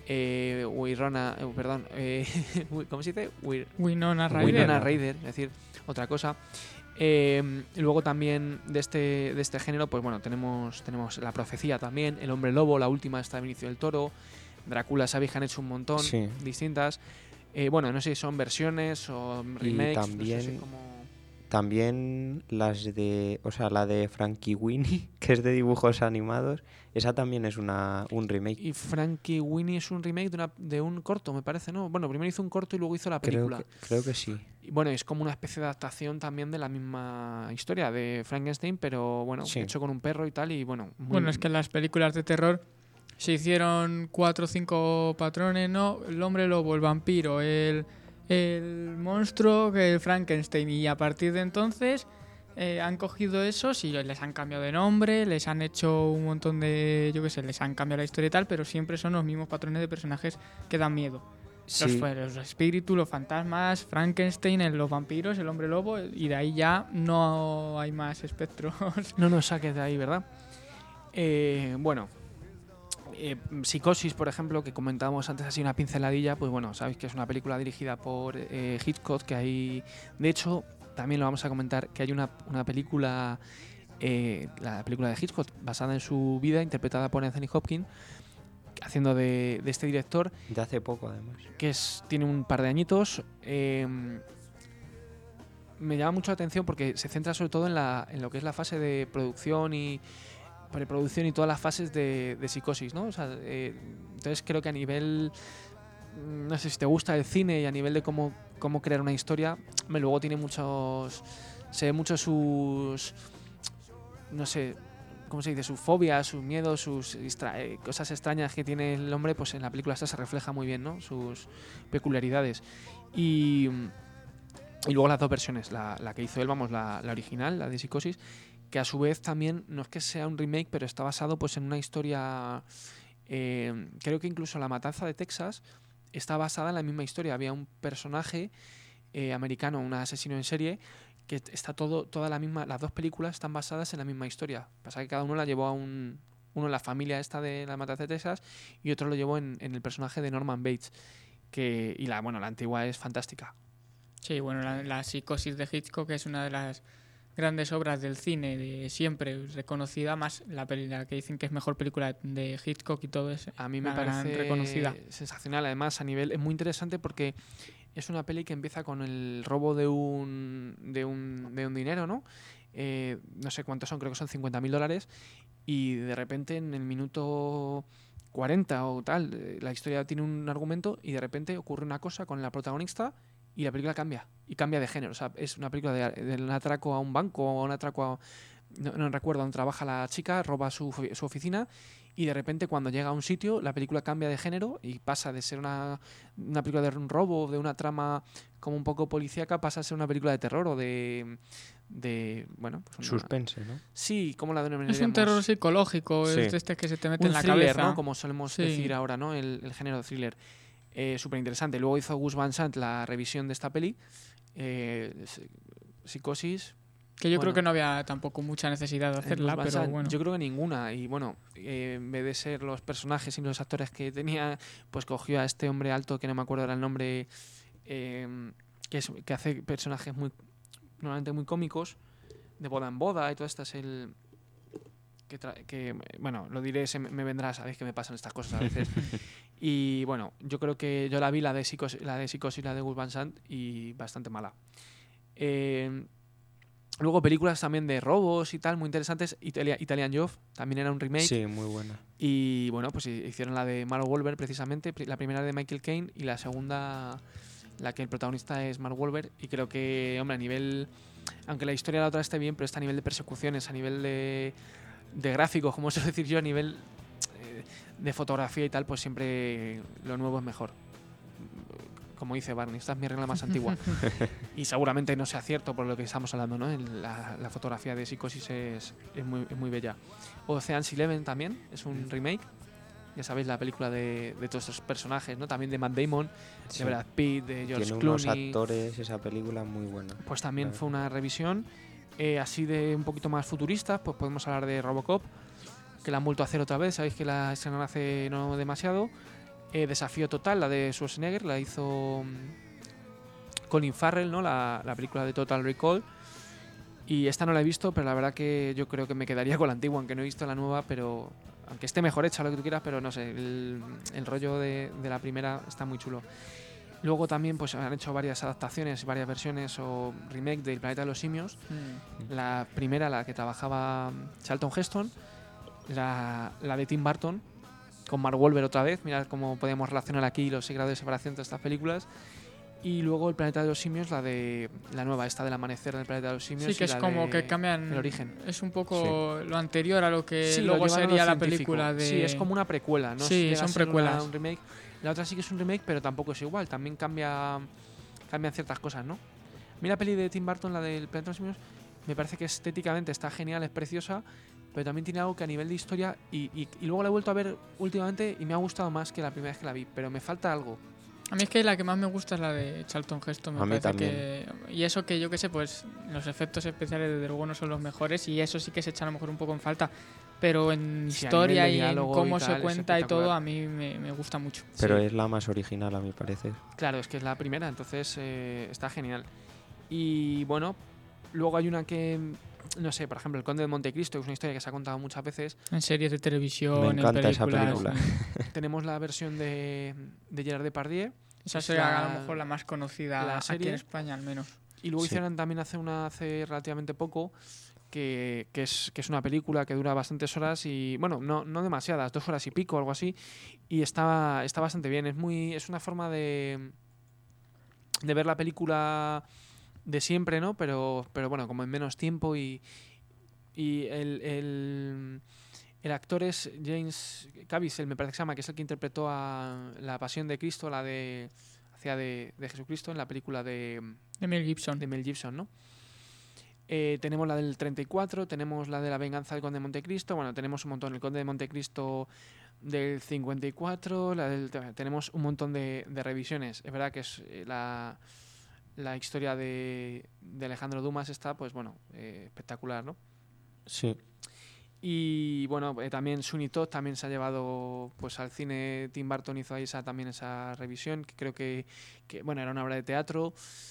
¿cómo se dice? Winona Ryder. Winona Ryder, es decir, otra cosa. Luego también de este género, pues bueno, tenemos La Profecía también, El Hombre Lobo, la última está de Benicio del Toro, Drácula, Savage han hecho un montón, sí, distintas. Bueno, no sé si son versiones o remakes. Y también, no sé si también la de Frankie Winnie, que es de dibujos animados, esa también es un remake. Y Frankie Winnie es un remake de un corto, me parece, ¿no? Bueno, primero hizo un corto y luego hizo la película. Creo que sí. Y bueno, es como una especie de adaptación también de la misma historia de Frankenstein, pero bueno, sí, hecho con un perro y tal, y bueno... Bueno, es que en las películas de terror se hicieron 4 o 5 patrones, ¿no? El hombre lobo, el vampiro, el el monstruo, que el Frankenstein, y a partir de entonces han cogido esos y les han cambiado de nombre, les han hecho un montón de, yo qué sé, les han cambiado la historia y tal, pero siempre son los mismos patrones de personajes que dan miedo. Sí, Los espíritus, los fantasmas, Frankenstein, los vampiros, el hombre lobo, y de ahí ya no hay más espectros. No nos saques de ahí, ¿verdad? Bueno, Psicosis, por ejemplo, que comentábamos antes así una pinceladilla, pues bueno, sabéis que es una película dirigida por Hitchcock, que hay, de hecho, también lo vamos a comentar, que hay una película, la película de Hitchcock, basada en su vida, interpretada por Anthony Hopkins, haciendo de este director, de hace poco además. que tiene un par de añitos. Me llama mucho la atención porque se centra sobre todo en lo que es la fase de producción y preproducción y todas las fases de Psicosis, ¿no? O sea, entonces creo que a nivel, no sé si te gusta el cine y a nivel de cómo crear una historia, luego tiene se ve mucho sus, no sé, ¿cómo se dice? Sus fobias, sus miedos, sus cosas extrañas que tiene el hombre, pues en la película esta se refleja muy bien, ¿no? Sus peculiaridades. Y luego las dos versiones, la que hizo él, vamos, la original, la de Psicosis, que a su vez también no es que sea un remake, pero está basado pues en una historia, creo que incluso La Matanza de Texas está basada en la misma historia. Había un personaje americano, un asesino en serie, que está toda la misma, las dos películas están basadas en la misma historia. Pasa que cada uno la llevó a uno en la familia esta de La Matanza de Texas y otro lo llevó en el personaje de Norman Bates, y la antigua es fantástica. Sí, bueno, la Psicosis de Hitchcock es una de las grandes obras del cine de siempre, reconocida, más la que dicen que es mejor película de Hitchcock y todo eso. A mí me parece reconocida. Sensacional, además a nivel es muy interesante porque es una peli que empieza con el robo de un dinero, ¿no? No sé cuántos son, creo que son $50,000, y de repente en el minuto 40 o tal, la historia tiene un argumento y de repente ocurre una cosa con la protagonista y la película cambia, y cambia de género. O sea, es una película de un atraco a un banco o un atraco a... No recuerdo dónde trabaja la chica, roba su oficina y de repente cuando llega a un sitio la película cambia de género y pasa de ser una película de un robo, de una trama como un poco policíaca, pasa a ser una película de terror o de bueno, pues suspense, ¿no? Sí, ¿cómo la denominaríamos? Es un terror psicológico, Sí. es este que se te mete en la thriller, cabeza, ¿no? Como solemos decir ahora, ¿no? El género de thriller. Súper interesante. Luego hizo Gus Van Sant la revisión de esta peli, Psicosis. Que yo creo que no había tampoco mucha necesidad de hacerla, pero bueno. Yo creo que ninguna. Y bueno, en vez de ser los personajes y los actores que tenía, pues cogió a este hombre alto, que no me acuerdo ahora el nombre, que hace personajes normalmente muy cómicos, de boda en boda y todo esto es el... bueno, lo diré, me vendrá, sabéis que me pasan estas cosas a veces. Y bueno, yo creo que yo la vi, la de Psicosis y la de Gus Van Sant, y bastante mala. Luego películas también de robos y tal, muy interesantes. Italian Job también era un remake. Sí, muy buena. Y bueno, pues hicieron la de Mark Wahlberg precisamente, la primera de Michael Caine y la segunda, la que el protagonista es Mark Wahlberg. Y creo que, hombre, a nivel, aunque la historia de la otra esté bien, pero está a nivel de persecuciones, a nivel de gráficos, como suelo decir yo, a nivel de fotografía y tal, pues siempre lo nuevo es mejor. Como dice Barney, esta es mi regla más antigua. Y seguramente no sea cierto por lo que estamos hablando, ¿no? La fotografía de Psicosis es muy bella. Ocean's 11 también es un remake. Ya sabéis, la película de todos estos personajes, ¿no? También de Matt Damon, Sí. de Brad Pitt, de George Tiene Clooney. unos actores, esa película muy buena. Pues también Claro. fue una revisión. Así de un poquito más futuristas, pues podemos hablar de Robocop, que la han vuelto a hacer otra vez. Sabéis que la estrenaron hace no demasiado. Desafío Total, la de Schwarzenegger, la hizo Colin Farrell, ¿no? La película de Total Recall. Y esta no la he visto, pero la verdad que yo creo que me quedaría con la antigua, aunque no he visto la nueva, pero aunque esté mejor hecha, lo que tú quieras, pero no sé, el rollo de la primera está muy chulo. Luego también pues han hecho varias adaptaciones, varias versiones o remake del Planeta de los Simios. La primera, la que trabajaba Charlton Heston, la de Tim Burton, con Mark Wahlberg otra vez. Mirad cómo podemos relacionar aquí los 6 grados de separación de estas películas. Y luego el Planeta de los Simios, la nueva, esta del amanecer del Planeta de los Simios. Sí, que es como que cambian el origen. Es un poco lo anterior a lo que Sí, luego sería la científico. película de... Sí, es como una precuela, ¿no? Sí, Llega son a ser precuelas. un remake. La otra sí que es un remake, pero tampoco es igual. También cambia cambian ciertas cosas, ¿no? Mira la peli de Tim Burton, la del Planeta de los Simios, me parece que estéticamente está genial, es preciosa, pero también tiene algo que a nivel de historia, y luego la he vuelto a ver últimamente y me ha gustado más que la primera vez que la vi, pero me falta algo. A mí es que la que más me gusta es la de Charlton Heston, A mí también. y eso que yo qué sé, pues los efectos especiales desde luego no son los mejores y eso sí que se echa a lo mejor un poco en falta, pero en Sí, a historia nivel de y en diálogo cómo y se tal, es cuenta y todo espectacular. a mí me gusta mucho. Pero Sí. es la más original, a mi parecer. Claro, es que es la primera, entonces está genial. Y bueno, luego hay una que, no sé, por ejemplo, El Conde de Montecristo, que es una historia que se ha contado muchas veces. En series de televisión, Me en encanta esa películas. película. Tenemos la versión de Gerard Depardieu. Esa Es sería la- a lo mejor la más conocida la aquí serie. en España al menos. Y luego Sí. hicieron también hace relativamente poco, que es una película que dura bastantes horas y, bueno, no demasiadas, 2 horas y pico, algo así, y está bastante bien. Es una forma de ver la película de siempre, ¿no? Pero bueno, como en menos tiempo y el actor es James Caviezel, me parece que se llama, que es el que interpretó a la Pasión de Cristo, hacía de Jesucristo en la película de De Mel Gibson. Mel Gibson, ¿no? Tenemos la del 34, tenemos la de La venganza del Conde de Montecristo, bueno, tenemos un montón, el Conde de Montecristo del 54, tenemos un montón de revisiones. Es verdad que es la historia de Alejandro Dumas está, pues bueno, espectacular, ¿no? Sí. Y bueno, también Sweeney Todd también se ha llevado pues al cine. Tim Burton hizo ahí también esa revisión, que creo que bueno, era una obra de teatro.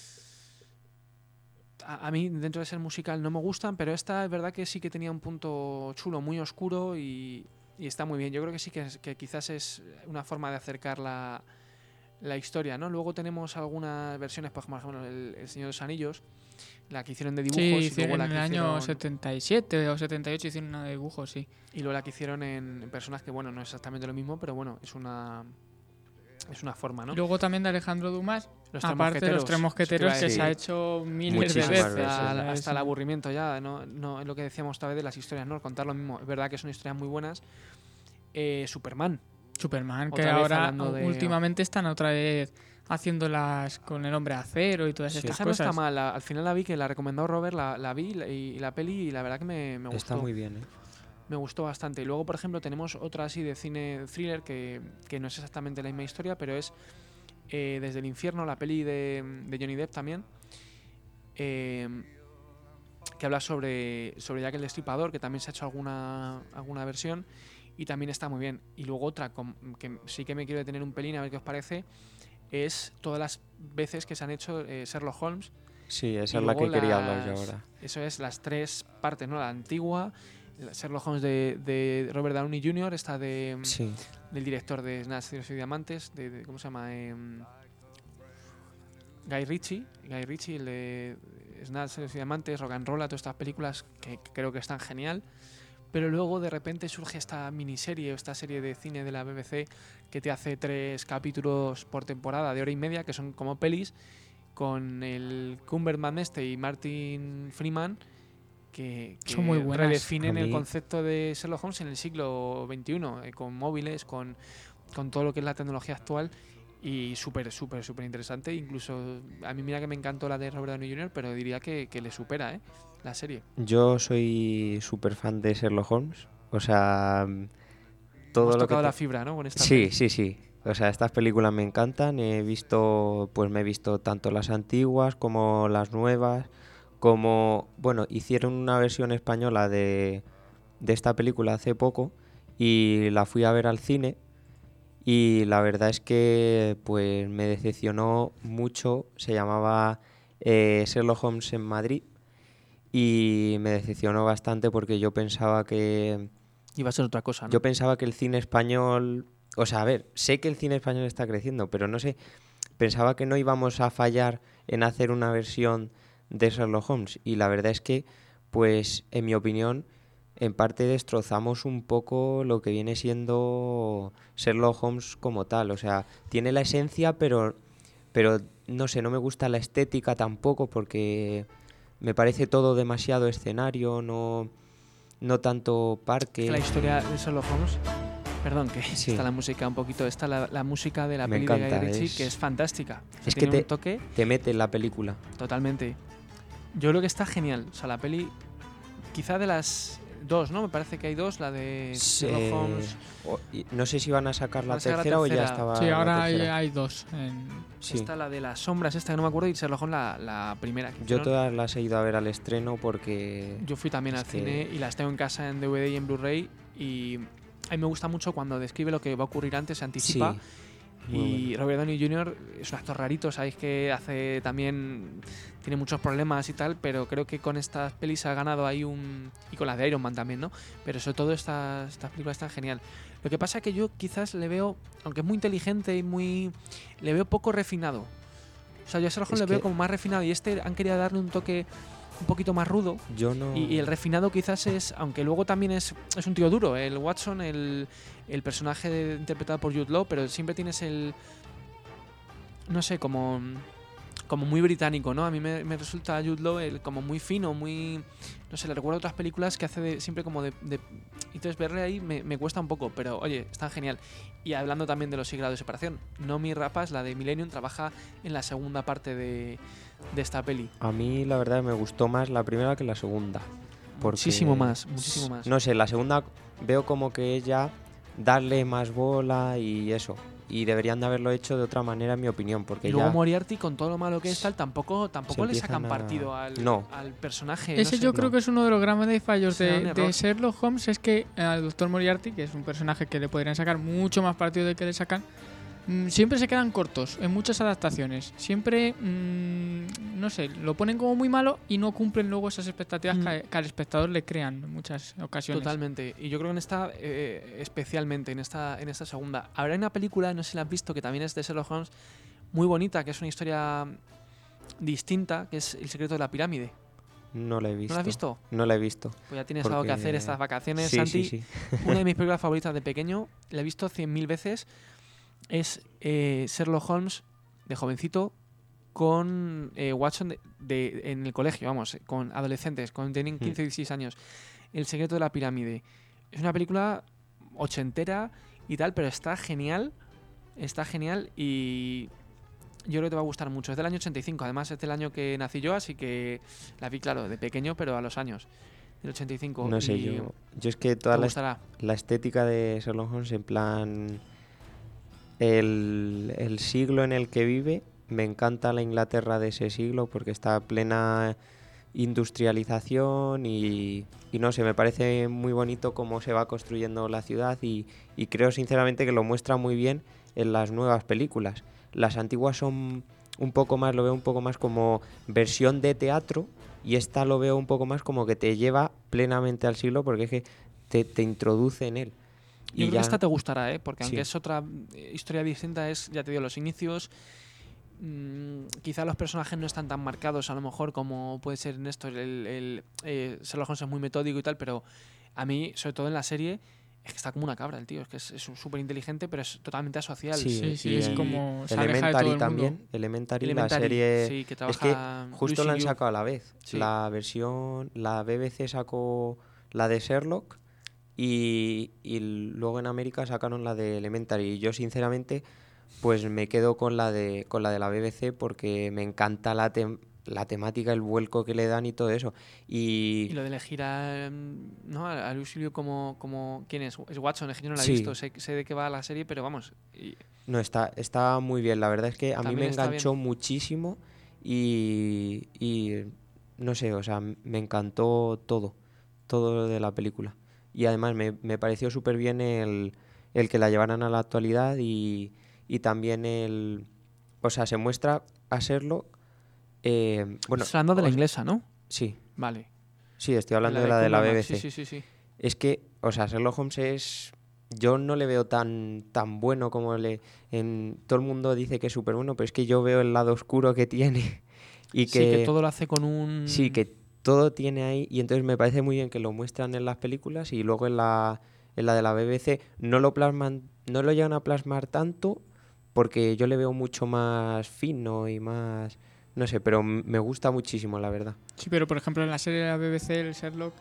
A mí, dentro de ser musical, no me gustan, pero esta es verdad que sí que tenía un punto chulo, muy oscuro y está muy bien. Yo creo que sí que quizás es una forma de acercar la historia, ¿no? Luego tenemos algunas versiones, por ejemplo, el Señor de los Anillos, la que hicieron de dibujos, Sí, y hicieron luego la en que el año hicieron, 77 o 78 hicieron una de dibujos, sí. y luego la que hicieron en personas que, bueno, no es exactamente lo mismo, pero bueno, es una forma, ¿no? Y luego también de Alejandro Dumas, Los aparte de Los Tres Mosqueteros, eso te que iba se a ha decir. hecho miles de Muchísimas veces. veces. hasta el aburrimiento ya, no es lo que decíamos otra vez de las historias, ¿no? Contar lo mismo. Es verdad que son historias muy buenas. Superman. Superman, que Otra vez ahora hablando de- últimamente están otra vez haciéndolas con el Hombre de Acero y todas Sí. estas Esa no cosas. está mal. Al final la vi, que la recomendó Robert, la vi y la peli, y la verdad que me gustó. Está muy bien, ¿eh? Me gustó bastante. Y luego, por ejemplo, tenemos otra así de cine thriller que no es exactamente la misma historia, pero es Desde el infierno, la peli de Johnny Depp también, que habla sobre Jack el Destripador, que también se ha hecho alguna versión y también está muy bien. Y luego otra que sí que me quiero detener un pelín a ver qué os parece, es todas las veces que se han hecho Sherlock Holmes. Sí, esa Y es la que luego quería hablar yo ahora. Eso es, las 3 partes, ¿no? La antigua, Sherlock Holmes de Robert Downey Jr., esta Sí. del director de Snatch, Celos y Diamantes, ¿cómo se llama? Guy Ritchie, el de Snatch, Celos y Diamantes, Rock and Roll, todas estas películas que creo que están genial. Pero luego de repente surge esta miniserie o esta serie de cine de la BBC que te hace 3 capítulos por temporada de hora y media, que son como pelis, con el Cumberbatch y Martin Freeman, que Son muy buenas. redefinen A el mí- concepto de Sherlock Holmes en el siglo XXI, con móviles, con todo lo que es la tecnología actual, y súper interesante. Incluso a mí, mira que me encantó la de Robert Downey Jr., pero diría que le supera la serie. Yo soy súper fan de Sherlock Holmes. O sea, todo Hemos lo que tocado te- la fibra, ¿no? Con esta Sí, peli. sí, sí. O sea, estas películas me encantan. Me he visto tanto las antiguas como las nuevas. Como, bueno, hicieron una versión española de esta película hace poco y la fui a ver al cine. Y la verdad es que pues me decepcionó mucho. Se llamaba Sherlock Holmes en Madrid. Y me decepcionó bastante porque yo pensaba que Iba a ser otra cosa, ¿no? Yo pensaba que el cine español... O sea, a ver, sé que el cine español está creciendo, pero no sé, pensaba que no íbamos a fallar en hacer una versión de Sherlock Holmes. Y la verdad es que, pues, en mi opinión, en parte destrozamos un poco lo que viene siendo Sherlock Holmes como tal. O sea, tiene la esencia, pero no sé, no me gusta la estética tampoco porque me parece todo demasiado escenario, no tanto parque. Que la historia de Sherlock Holmes Perdón, que Sí. está la música un poquito. Está la música de la Me peli de Guy encanta, Ritchie, que es fantástica. O sea, es que tiene un toque te mete en la película. totalmente. Yo creo que está genial. O sea, la peli, quizá de las dos, ¿no? Me parece que hay dos, la de Sherlock Holmes. No sé si van a sacar Van la a sacar la tercera o ya tercera. estaba Sí, la ahora tercera. hay dos. Sí. Está la de las sombras, esta que no me acuerdo, y Sherlock Holmes la primera. Que Yo hicieron. todas las he ido a ver al estreno porque... Yo fui también es al que- cine y las tengo en casa en DVD y en Blu-ray. Y a mí me gusta mucho cuando describe lo que va a ocurrir antes, se anticipa. Sí, muy Y bueno. Robert Downey Jr. es un actor rarito, sabéis que hace también tiene muchos problemas y tal, pero creo que con estas pelis ha ganado ahí un... Y con las de Iron Man también, ¿no? Pero sobre todo estas películas están genial. Lo que pasa es que yo quizás le veo, aunque es muy inteligente y muy... le veo poco refinado. O sea, yo a Sherlock Holmes Es le veo que- como más refinado y han querido darle un toque un poquito más rudo. Yo no... Y el refinado quizás es, aunque luego también es un tío duro, el Watson, el personaje interpretado por Jude Law, pero siempre tienes no sé, como muy británico, ¿no? A mí me resulta Jude Law como muy fino, muy... No sé, le recuerdo otras películas que hace siempre como de... Entonces verle ahí me cuesta un poco, pero oye, está genial. Y hablando también de los 6 grados de separación, Noomi Rapace, la de Millennium, trabaja en la segunda parte de esta peli. A mí la verdad me gustó más la primera que la segunda. porque Muchísimo más. No sé, la segunda veo como que es ya darle más bola y eso. Y deberían de haberlo hecho de otra manera, en mi opinión, porque Y luego ya Moriarty, con todo lo malo que es tal, tampoco se le sacan empiezan a- partido No. al personaje. Ese no sé. yo creo que es uno de los grandes fallos Será un de error. Sherlock Holmes, es que al Dr. Moriarty, que es un personaje que le podrían sacar mucho más partido del que le sacan, siempre se quedan cortos en muchas adaptaciones. Siempre, no sé, lo ponen como muy malo y no cumplen luego esas expectativas que al espectador le crean en muchas ocasiones. Totalmente. Y yo creo que en esta, especialmente en esta segunda, habrá una película, no sé si la has visto, que también es de Sherlock Holmes, muy bonita, que es una historia distinta, que es El secreto de la pirámide. no la he visto. ¿No la has visto? No la he visto. Pues ya tienes algo que Porque- hacer estas vacaciones, Sí, Santi. sí, sí. Una de mis películas favoritas de pequeño, la he visto 100.000 veces, es Sherlock Holmes de jovencito con Watson en el colegio, vamos, con adolescentes, cuando tienen 15 o 16 años. El secreto de la pirámide. Es una película ochentera y tal, pero está genial y yo creo que te va a gustar mucho. Es del año 85, además es del año que nací yo, así que la vi, claro, de pequeño, pero a los años. Del 85. No sé, y yo es que te toda gustará. la estética de Sherlock Holmes, en plan el siglo en el que vive, me encanta la Inglaterra de ese siglo porque está plena industrialización y no sé, me parece muy bonito cómo se va construyendo la ciudad y creo sinceramente que lo muestra muy bien en las nuevas películas. Las antiguas son un poco más, lo veo un poco más como versión de teatro y esta lo veo un poco más como que te lleva plenamente al siglo porque es que te introduce en él. Yo creo que esta te gustará, porque aunque Sí. es otra historia distinta, es, ya te digo, los inicios. Quizá los personajes no están tan marcados, a lo mejor, como puede ser en esto. Sherlock Holmes es muy metódico y tal, pero a mí, sobre todo en la serie, es que está como una cabra el tío. Es que es súper inteligente, pero es totalmente asocial. Sí, y es en como se aleja de todo Elementary el también. mundo. Elementary, la Elementary, serie. sí, que Es trabaja que justo Lucy la han Liu. sacado a la vez. Sí. La BBC sacó la de Sherlock y luego en América sacaron la de Elementary. Y yo, sinceramente, pues me quedo con la de la BBC porque me encanta la temática, el vuelco que le dan y todo eso. Y lo de elegir ¿no? a Lucy Liu como ¿quién es? Es Watson, es que yo no la he Sí. visto, sé de qué va la serie, pero vamos. No, está muy bien. La verdad es que a mí También me está enganchó bien. muchísimo y no sé, o sea, me encantó todo de la película. Y además me pareció súper bien el que la llevaran a la actualidad y también o sea, se muestra a Sherlock. Bueno, Estás hablando de la os- inglesa, ¿no? Sí, Vale. sí, estoy hablando de la Cumberbatch, BBC. Sí. Es que, o sea, Sherlock Holmes es... Yo no le veo tan bueno como todo el mundo dice que es súper bueno, pero es que yo veo el lado oscuro que tiene y Sí, que todo lo hace con un... Sí, que todo tiene ahí y entonces me parece muy bien que lo muestran en las películas y luego en la de la BBC no lo llegan a plasmar tanto porque yo le veo mucho más fino y más... No sé, pero me gusta muchísimo, la verdad. Sí, pero por ejemplo en la serie de la BBC, el Sherlock,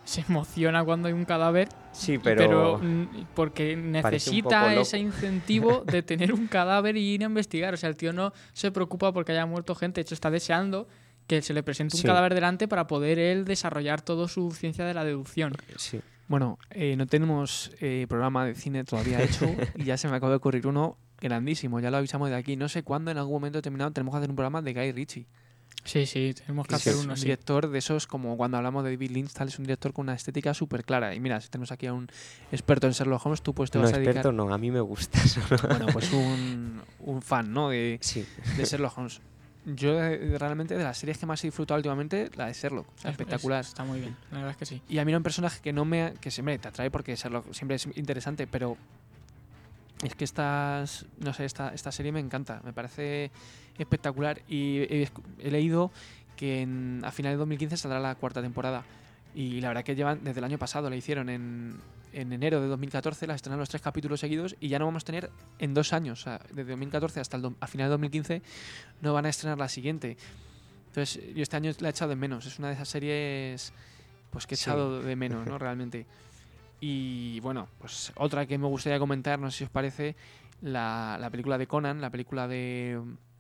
se emociona cuando hay un cadáver, Sí, pero porque parece un necesita poco loco. ese incentivo de tener un cadáver y ir a investigar. O sea, el tío no se preocupa porque haya muerto gente, de hecho está deseando que se le presente un Sí. cadáver delante para poder él desarrollar toda su ciencia de la deducción. Sí. Bueno, no tenemos programa de cine todavía hecho y ya se me acaba de ocurrir uno grandísimo, ya lo avisamos de aquí. No sé cuándo, en algún momento determinado, tenemos que hacer un programa de Guy Ritchie. Sí, tenemos que Que hacer es uno, un sí. director de esos, como cuando hablamos de David Lynch, tal, es un director con una estética súper clara. Y mira, si tenemos aquí a un experto en Sherlock Holmes, tú pues te No, vas a dedicar... experto no, a mí me gusta eso. Bueno, pues un fan, ¿no? De Sí. Sherlock Holmes. Yo realmente de las series que más he disfrutado últimamente, la de Sherlock. O sea, espectacular. Está muy bien, la verdad es que sí. Y a mí era un personaje que no me... que siempre te atrae porque Sherlock siempre es interesante, pero es que esta serie me encanta. Me parece espectacular y he leído que a finales de 2015 saldrá la 4ª temporada. Y la verdad que llevan desde el año pasado, la hicieron en enero de 2014, la estrenaron los 3 capítulos seguidos y ya no vamos a tener en 2 años. O sea, desde 2014 hasta a final de 2015 no van a estrenar la siguiente. Entonces yo este año la he echado de menos. Es una de esas series pues que he echado de menos, ¿no? Realmente. Y bueno, pues otra que me gustaría comentar, no sé si os parece, la película de Conan, la película de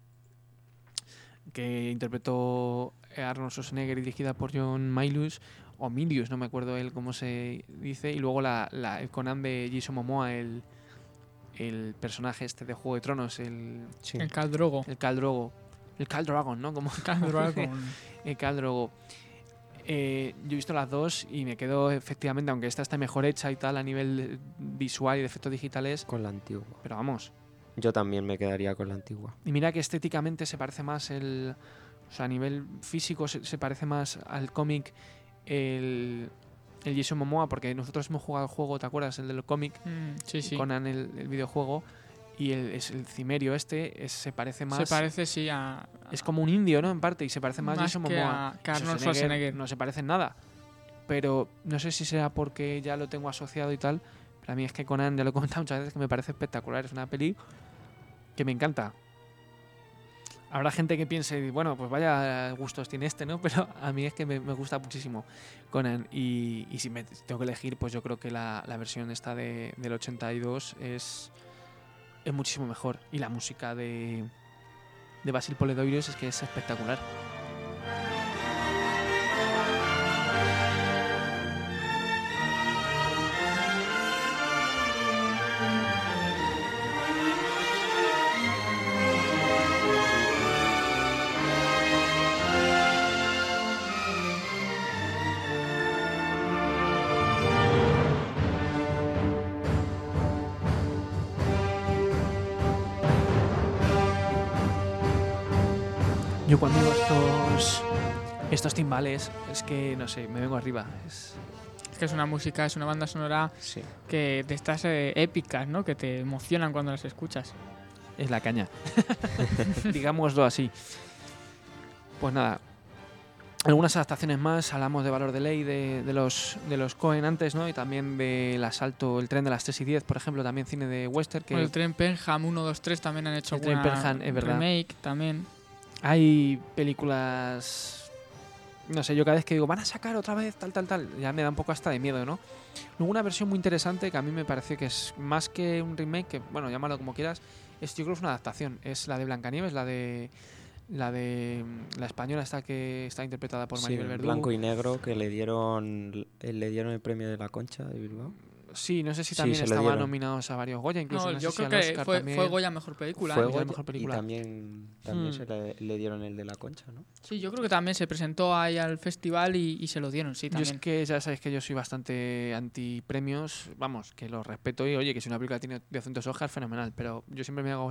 que interpretó Arnold Schwarzenegger y dirigida por John Milius, o Milius, no me acuerdo él cómo se dice, y luego el Conan de Jason Momoa, el personaje este de Juego de Tronos, El Khal Drogo. El Khal Drogo. El Khal Dragon, ¿no? Como Khal Dragon. El Khal Drogo. Yo he visto las dos y me quedo efectivamente, aunque esta está mejor hecha y tal a nivel visual y de efectos digitales, Con la antigua. pero vamos. Yo también me quedaría con la antigua. Y mira que estéticamente se parece más o sea, a nivel físico se parece más al cómic el Jason Momoa, porque nosotros hemos jugado el juego, ¿te acuerdas? El del cómic, Sí. Conan el videojuego, y el cimerio se parece más... Se parece, sí, a... Es como un indio, ¿no? En parte, y se parece más a Más Jason que Momoa. a Arnold Schwarzenegger. No se parece en nada. Pero no sé si será porque ya lo tengo asociado y tal. Pero a mí es que Conan, ya lo he comentado muchas veces, que me parece espectacular. Es una peli que me encanta. Habrá gente que piense, bueno, pues vaya gustos tiene este, ¿no? Pero a mí es que me gusta muchísimo Conan. Y si me tengo que elegir, pues yo creo que la versión esta del 82 es muchísimo mejor. Y la música de Basil Poledouris es que es espectacular. Yo cuando digo estos timbales, es que, no sé, me vengo arriba. Es que es una música, es una banda sonora que de estas épicas, ¿no? Que te emocionan cuando las escuchas. Es la caña. Digámoslo así. Pues nada. Algunas adaptaciones más. Hablamos de Valor de Ley de los Coen antes, ¿no? Y también del asalto, el tren de las 3 y 10, por ejemplo, también cine de western. Que el tren Penham 1, 2, 3 también han hecho Tren Penham, es verdad. remake también. Hay películas... No sé, yo cada vez que digo, van a sacar otra vez tal, ya me da un poco hasta de miedo, ¿no? Luego una versión muy interesante que a mí me parece que es más que un remake, que bueno, llámalo como quieras, yo creo que es una adaptación. Es la de Blancanieves, la de la española esta que está interpretada por Maribel Verdú. Blanco y negro, que le dieron el premio de la Concha de Bilbao. Sí, no sé si también estaban nominados a varios Goya, incluso. No, yo creo que fue Goya Mejor Película. Fue Goya Mejor Película. Y también se le dieron el de la Concha, ¿no? Sí, yo creo que también se presentó ahí al festival y se lo dieron, sí, también. Yo es que ya sabéis que yo soy bastante anti-premios, vamos, que los respeto y oye, que si una película tiene 200 Oscars, fenomenal, pero yo siempre me hago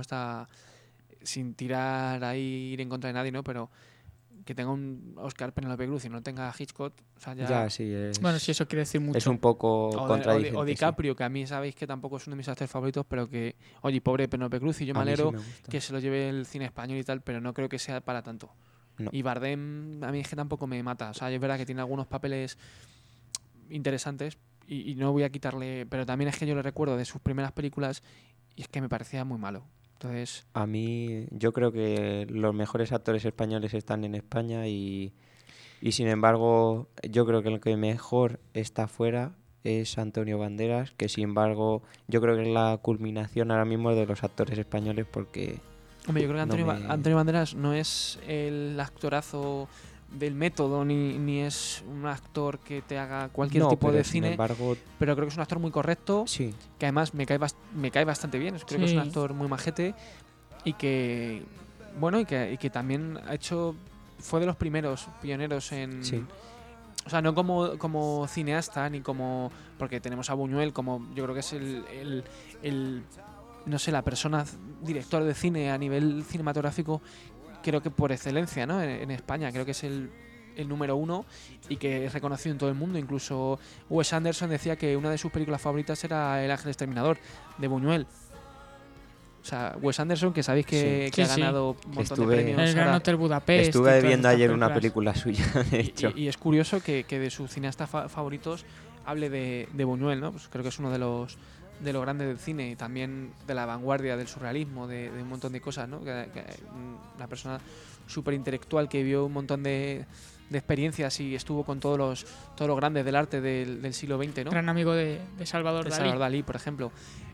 sin tirar ahí, ir en contra de nadie, ¿no? Pero que tenga un Oscar Penélope Cruz y no tenga Hitchcock, o sea, ya sí es. Bueno, sí, eso quiere decir mucho. Es un poco contradicente. O DiCaprio, que a mí sabéis que tampoco es uno de mis actores favoritos, pero que, oye, pobre Penélope Cruz, y yo me alegro que se lo lleve el cine español y tal, pero no creo que sea para tanto. No. Y Bardem a mí es que tampoco me mata, o sea, es verdad que tiene algunos papeles interesantes y no voy a quitarle, pero también es que yo le recuerdo de sus primeras películas y es que me parecía muy malo. Entonces, a mí, yo creo que los mejores actores españoles están en España y Y sin embargo, yo creo que el que mejor está fuera es Antonio Banderas, que sin embargo yo creo que es la culminación ahora mismo de los actores españoles porque... Hombre, yo creo que no me- Antonio Banderas no es el actorazo del método, ni es un actor que te haga cualquier No, tipo pero de sin cine, embargo, pero creo que es un actor muy correcto, sí, que además me cae bastante bien. Creo que es un Sí. actor muy majete y que, bueno, y que también ha hecho, fue de los primeros pioneros en... sí. O sea, no como cineasta, ni como... Porque tenemos a Buñuel como... Yo creo que es el no sé, la persona director de cine a nivel cinematográfico, creo que por excelencia, ¿no? En España, creo que es el número uno y que es reconocido en todo el mundo. Incluso Wes Anderson decía que una de sus películas favoritas era El Ángel Exterminador, de Buñuel. O sea, Wes Anderson, que sabéis que Sí, ha sí. ganado un montón Estuve- de premios. El Gran ahora. Hotel Budapest. y Estuve todas viendo estas ayer una películas. película suya, de hecho. Y es curioso que de sus cineastas favoritos hable de Buñuel, ¿no? Pues creo que es uno de los grandes del cine y también de la vanguardia del surrealismo, de un montón de cosas, ¿no? Una persona súper intelectual que vio un montón de experiencias y estuvo con todos los grandes del arte del siglo XX, ¿no? Gran amigo de Salvador De Dalí. Salvador Dalí, por ejemplo.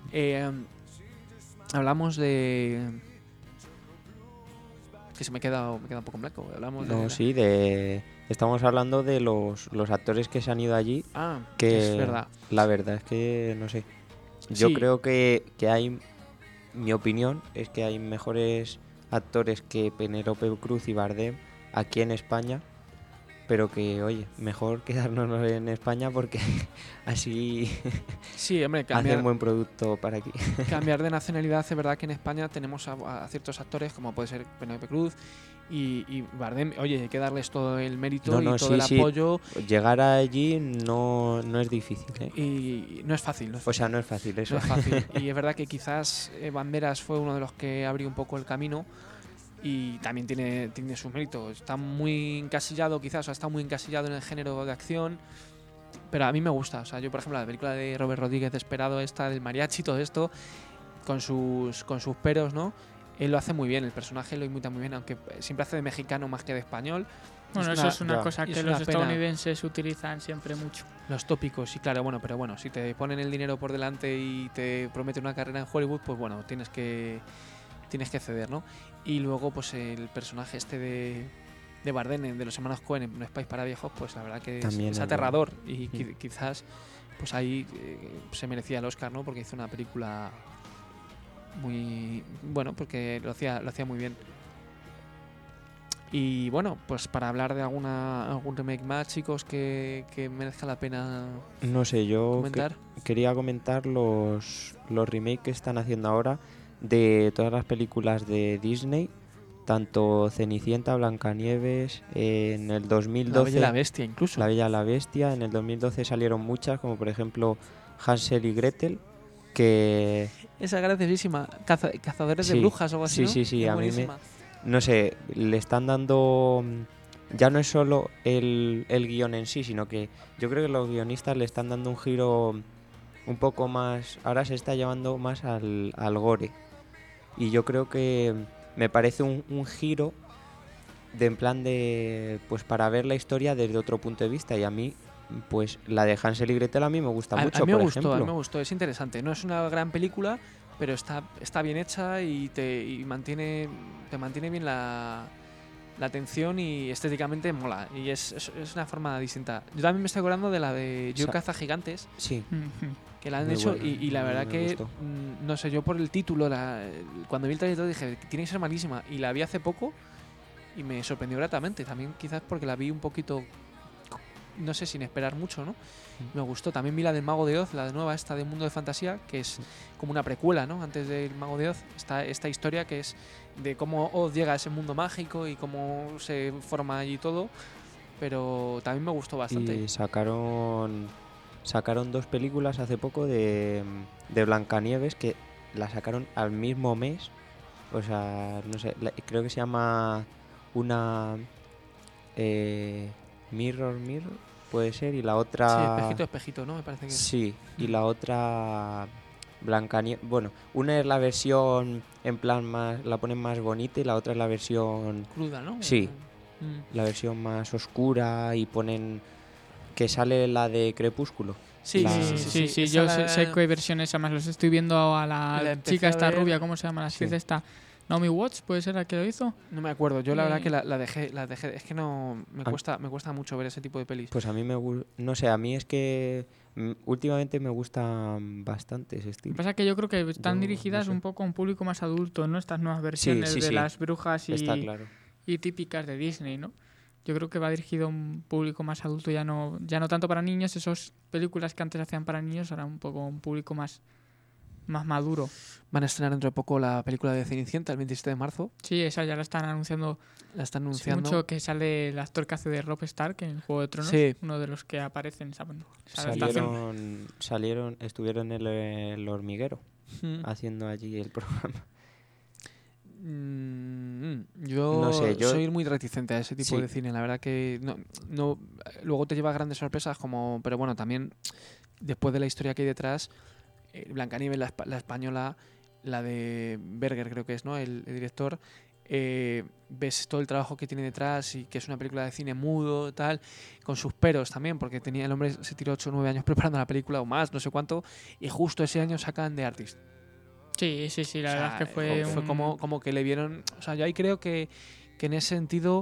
Hablamos de... Que me queda un poco en blanco. Hablamos No, de... sí, estamos hablando de los actores que se han ido allí, Ah, que es verdad. la verdad es que, no sé, yo Sí. creo que hay, mi opinión es que hay mejores actores que Penélope Cruz y Bardem aquí en España, pero que, oye, mejor quedarnos en España porque así Sí, hombre, hacen buen producto para aquí. cambiar de nacionalidad. Es verdad que en España tenemos a ciertos actores, como puede ser Penélope Cruz y Bardem. Oye, hay que darles todo el mérito No, no, y todo sí, el sí. apoyo. Llegar allí no es difícil, ¿eh? Y no es fácil. O sea, no es fácil eso. No es fácil. Y es verdad que quizás Banderas fue uno de los que abrió un poco el camino y también tiene sus méritos. Está muy encasillado, quizás, o ha estado muy encasillado en el género de acción, pero a mí me gusta. O sea, yo, por ejemplo, la película de Robert Rodríguez, Desperado, esta del mariachi, todo esto, con sus peros, ¿no? Él lo hace muy bien, el personaje lo imita muy bien, aunque siempre hace de mexicano más que de español. Bueno, Es eso una- es una ya. cosa es que una los pena. estadounidenses utilizan siempre mucho. Los tópicos, y claro, bueno, pero bueno, si te ponen el dinero por delante y te prometen una carrera en Hollywood, pues bueno, tienes que ceder, ¿no? Y luego, pues el personaje este de Bardem, de los hermanos Coen en No es país para viejos, pues la verdad que También es es aterrador y quizás pues ahí se merecía el Oscar, ¿no? Porque hizo una película muy... bueno, porque lo hacía muy bien. Y bueno, pues para hablar de algún remake más, chicos, que merezca la pena No sé, yo comentar. quería comentar los remakes que están haciendo ahora de todas las películas de Disney, tanto Cenicienta, Blancanieves, en el 2012... La Bella y la Bestia, incluso. La Bella y la Bestia, en el 2012 salieron muchas, como por ejemplo Hansel y Gretel, que... Esa graciosísima. Cazadores de Sí, brujas o algo así, sí, ¿no? sí, Es a mí me- buenísima. No sé, le están dando... Ya no es solo el guión en sí, sino que yo creo que los guionistas le están dando un giro un poco más... Ahora se está llevando más al gore. Y yo creo que me parece un giro de en plan de... Pues para ver la historia desde otro punto de vista. Y a mí, pues la de Hansel y Gretel a mí me gusta mucho, A mí me por gustó, ejemplo. a mí me gustó. Es interesante. No es una gran película, pero está bien hecha y te mantiene bien la atención y estéticamente mola. Y es una forma distinta. Yo también me estoy acordando de la de Yo Sa- caza gigantes, Sí, Ujú. que la han Muy hecho buena, y la a mí verdad me que, gustó. no sé, yo por el título, cuando vi el trailer dije, tiene que ser malísima. Y la vi hace poco y me sorprendió gratamente. También quizás porque la vi un poquito, no sé, sin esperar mucho, ¿no? Me gustó. También vi la del Mago de Oz, la de nueva, esta de Mundo de Fantasía, que es como una precuela, ¿no? Antes del Mago de Oz, está esta historia que es de cómo Oz llega a ese mundo mágico y cómo se forma allí todo. Pero también me gustó bastante. y sacaron dos películas hace poco de Blancanieves que la sacaron al mismo mes. O sea, no sé, creo que se llama una Mirror, puede ser, y la Sí, otra... espejito, espejito, ¿no? Me parece que es. Sí, y la otra Blancanieves... Bueno, una es la versión en plan más... La ponen más bonita y la otra es la versión... Cruda, ¿no? Sí. la versión más oscura, y ponen que sale la de Crepúsculo. Sí, La- Sí, esa yo la- sé qué hay versiones, además los estoy viendo a La la empecé chica a esta ver. rubia, ¿cómo se llama la actriz Sí. esta? Naomi Watts, ¿puede ser la que lo hizo? No me acuerdo. Yo la verdad Eh. que la dejé. Es que no me Ah. cuesta mucho ver ese tipo de pelis. Pues a mí no sé, a mí es que últimamente me gusta bastante ese Lo que estilo. pasa es que yo creo que están Yo dirigidas no sé. un poco a un público más adulto, ¿no? Estas nuevas versiones sí, de sí. las brujas Está claro. y típicas de Disney, ¿no? Yo creo que va dirigido a un público más adulto, ya no tanto para niños. Esas películas que antes hacían para niños, ahora un poco un público más maduro. Van a estrenar dentro de poco la película de Cenicienta el 27 de marzo. Sí, esa ya la están anunciando. La están Sí, anunciando. mucho, que sale el actor que hace de Robb Stark en Juego de Tronos, Sí. uno de los que aparece en esa adaptación. Estuvieron en El Hormiguero Mm. haciendo allí el programa. Yo, No sé, yo- soy muy reticente a ese tipo Sí. de cine. La verdad que no luego te lleva grandes sorpresas, pero bueno, también después de la historia que hay detrás, Blancanieves, la española, la de Berger creo que es, ¿no? El director. Ves todo el trabajo que tiene detrás y que es una película de cine mudo, tal, con sus peros también, porque el hombre se tiró 8 o 9 años preparando la película o más, no sé cuánto, y justo ese año sacan The Artist. Sí, la O sea, verdad es que fue como que le vieron. O sea, yo ahí creo que en ese sentido.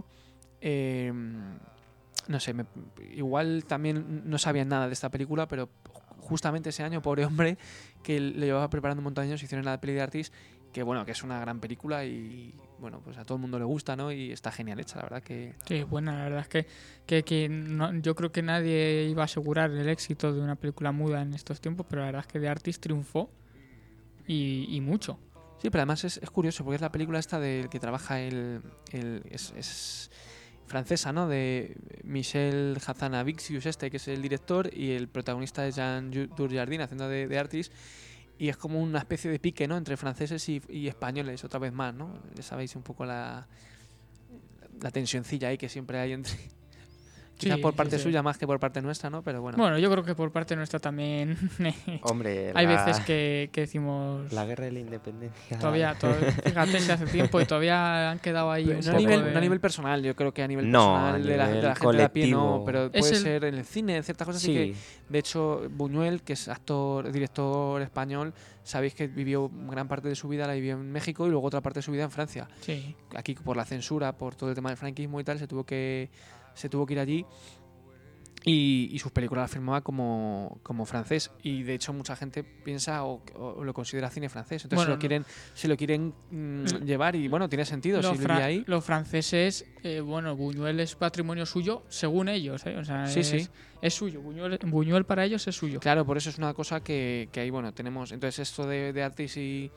No sé, igual también no sabían nada de esta película, pero justamente ese año, pobre hombre, que le llevaba preparando un montón de años, hicieron la peli de Artist, que bueno, que es una gran película y bueno, pues a todo el mundo le gusta, ¿no? Y está genial hecha, la verdad que. Sí, bueno, la verdad es que yo creo que nadie iba a asegurar el éxito de una película muda en estos tiempos, pero la verdad es que The Artist triunfó y mucho. Sí, pero además es curioso, porque es la película esta del que trabaja es francesa, ¿no? De Michel Hazanavicius, que es el director, y el protagonista es Jean Dujardin, haciendo de Artist, y es como una especie de pique, ¿no? Entre franceses y españoles, otra vez más, ¿no? Ya sabéis un poco la tensioncilla ahí que siempre hay entre... Quizás Sí, por parte sí. suya más que por parte nuestra, ¿no? Pero bueno. Bueno, yo creo que por parte nuestra también Hombre, hay veces que decimos... la guerra de la independencia. Todavía, fíjate, si hace tiempo y todavía han quedado ahí Pero un no, poco no a nivel personal, yo creo que a nivel No, personal a de la nivel gente de a pie no, colectivo. pero Es puede el- ser en el cine, en ciertas cosas sí que. Sí, De hecho, Buñuel, que es director español, sabéis que vivió gran parte de su vida la vivió en México y luego otra parte de su vida en Francia. Sí. Aquí por la censura, por todo el tema del franquismo y tal, se tuvo que ir allí y sus películas las firmaba como francés. Y de hecho mucha gente piensa o lo considera cine francés. Entonces Bueno, se lo quieren llevar y bueno, tiene sentido si vivía ahí. Los franceses, Buñuel es patrimonio suyo, según ellos, ¿eh? O sea, Sí. es suyo. Buñuel para ellos es suyo. Claro, por eso es una cosa que ahí, bueno, tenemos. Entonces, esto de Artis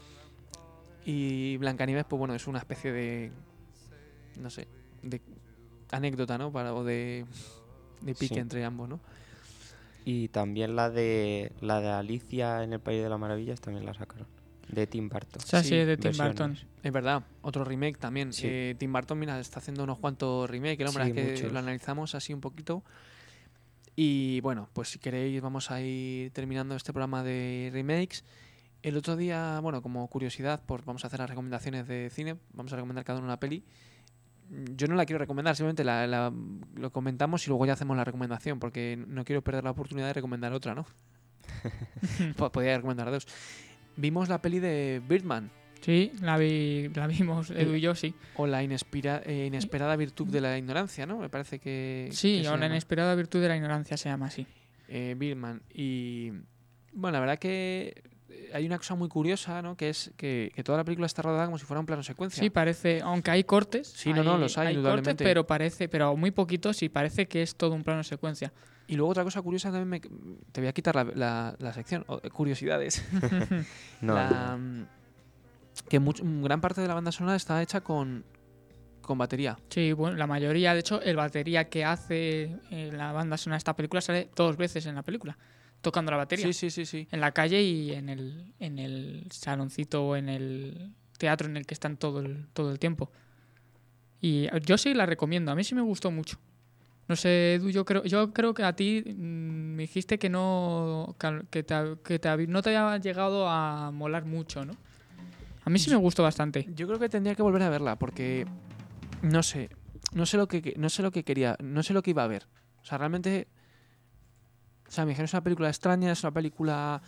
y Blancanieves, pues bueno, es una especie de. No sé, de anécdota, ¿no? O de pique Sí. entre ambos, ¿no? y también la de Alicia en el País de las Maravillas también la sacaron, de Tim Burton. O sea, Sí, sí, es de Tim versiones. Burton. Es verdad, otro remake también. Sí. Tim Burton, mira, está haciendo unos cuantos remakes, el hombre, Sí, es que muchos. lo analizamos así un poquito. Y bueno, pues si queréis, vamos a ir terminando este programa de remakes. El otro día, bueno, como curiosidad, vamos a hacer las recomendaciones de cine, vamos a recomendar cada uno una peli. Yo no la quiero recomendar, simplemente lo comentamos y luego ya hacemos la recomendación, porque no quiero perder la oportunidad de recomendar otra, ¿no? Podría recomendar dos. Vimos la peli de Birdman, Sí, la vimos, Edu y yo, sí. o la inesperada virtud de la ignorancia, ¿no? Me parece que... Sí, que se una llama. inesperada virtud de la ignorancia se llama así. Birdman. Y bueno, la verdad que hay una cosa muy curiosa, ¿no? Que es que toda la película está rodada como si fuera un plano secuencia. Sí, parece, aunque hay cortes. Sí, no, los hay, indudablemente. Cortes, pero muy poquitos y parece que es todo un plano secuencia. Y luego otra cosa curiosa también, te voy a quitar la sección, curiosidades. No, Que gran parte de la banda sonora está hecha con batería. Sí, bueno, la mayoría, de hecho, el batería que hace la banda sonora de esta película sale 2 veces en la película, tocando la batería. Sí. En la calle y en el saloncito o en el teatro en el que están todo el tiempo. Y yo sí la recomiendo, a mí sí me gustó mucho. No sé, Edu, yo creo que a ti me dijiste que no no te había llegado a molar mucho, ¿no? A mí sí me gustó bastante. Yo creo que tendría que volver a verla porque, no sé, no sé lo que quería, no sé lo que iba a ver. O sea, realmente, o sea, me dijeron es una película extraña, es una película,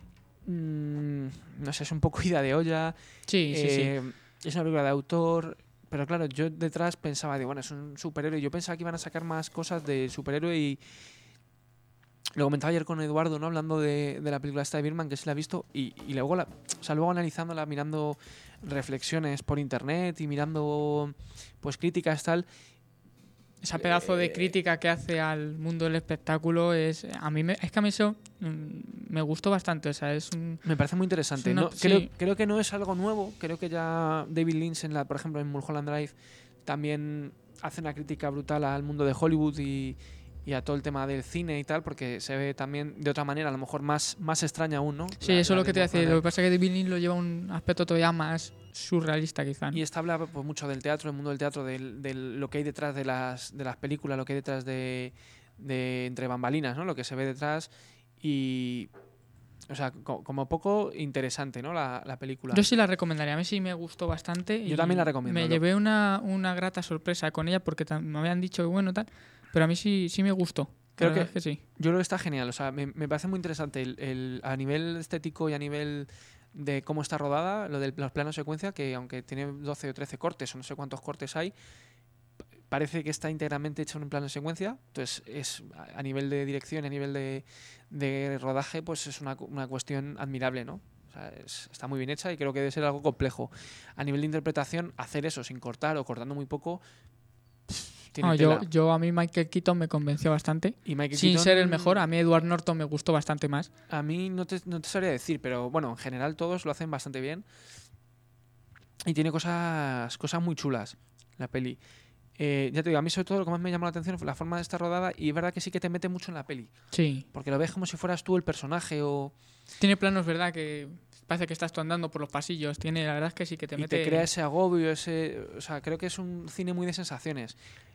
no sé, es un poco ida de olla. Sí. Es una película de autor, pero claro, yo detrás pensaba de, bueno, es un superhéroe. Yo pensaba que iban a sacar más cosas de superhéroe y lo comentaba ayer con Eduardo, ¿no? Hablando de la película esta de Birdman, que se la ha visto, y luego, luego analizándola, mirando reflexiones por internet y mirando pues críticas tal. Esa pedazo de crítica que hace al mundo del espectáculo es que a mí eso me gustó bastante. O sea, me parece muy interesante. Creo que no es algo nuevo. Creo que ya David Lynch, por ejemplo, en Mulholland Drive, también hace una crítica brutal al mundo de Hollywood y a todo el tema del cine y tal, porque se ve también de otra manera, a lo mejor más extraña aún, ¿no? Sí, eso es lo que te hace. Lo que pasa es que David Lynch lo lleva a un aspecto todavía más surrealista, quizá, ¿no? Y esta habla pues mucho del teatro, del mundo del teatro, de lo que hay detrás de las películas, lo que hay detrás de entre bambalinas, ¿no? Lo que se ve detrás y... O sea, como poco interesante, ¿no? La película. Yo sí la recomendaría. A mí sí me gustó bastante. Yo también la recomiendo. Me llevé una grata sorpresa con ella porque me habían dicho que bueno, tal. Pero a mí sí me gustó. Creo que sí. Yo creo que está genial. O sea, me parece muy interesante a nivel estético y a nivel de cómo está rodada, lo de los planos secuencia, que aunque tiene 12 o 13 cortes o no sé cuántos cortes hay, parece que está íntegramente hecho en un plano de secuencia. Entonces, es a nivel de dirección, a nivel de rodaje, pues es una cuestión admirable, ¿no? O sea, está muy bien hecha y creo que debe ser algo complejo. A nivel de interpretación, hacer eso sin cortar o cortando muy poco... Yo a mí Michael Keaton me convenció bastante. Y Michael Sin Keaton, ser el mejor, a mí Edward Norton me gustó bastante más. A mí no te sabría decir, pero bueno, en general todos lo hacen bastante bien. Y tiene cosas muy chulas la peli. Ya te digo, a mí sobre todo lo que más me llamó la atención fue la forma de estar rodada, y es verdad que sí que te mete mucho en la peli. Sí. Porque lo ves como si fueras tú el personaje o... Tiene planos, ¿verdad? Que parece que estás tú andando por los pasillos. La verdad es que sí que te mete... Y te crea ese agobio, o sea, creo que es un cine muy de sensaciones.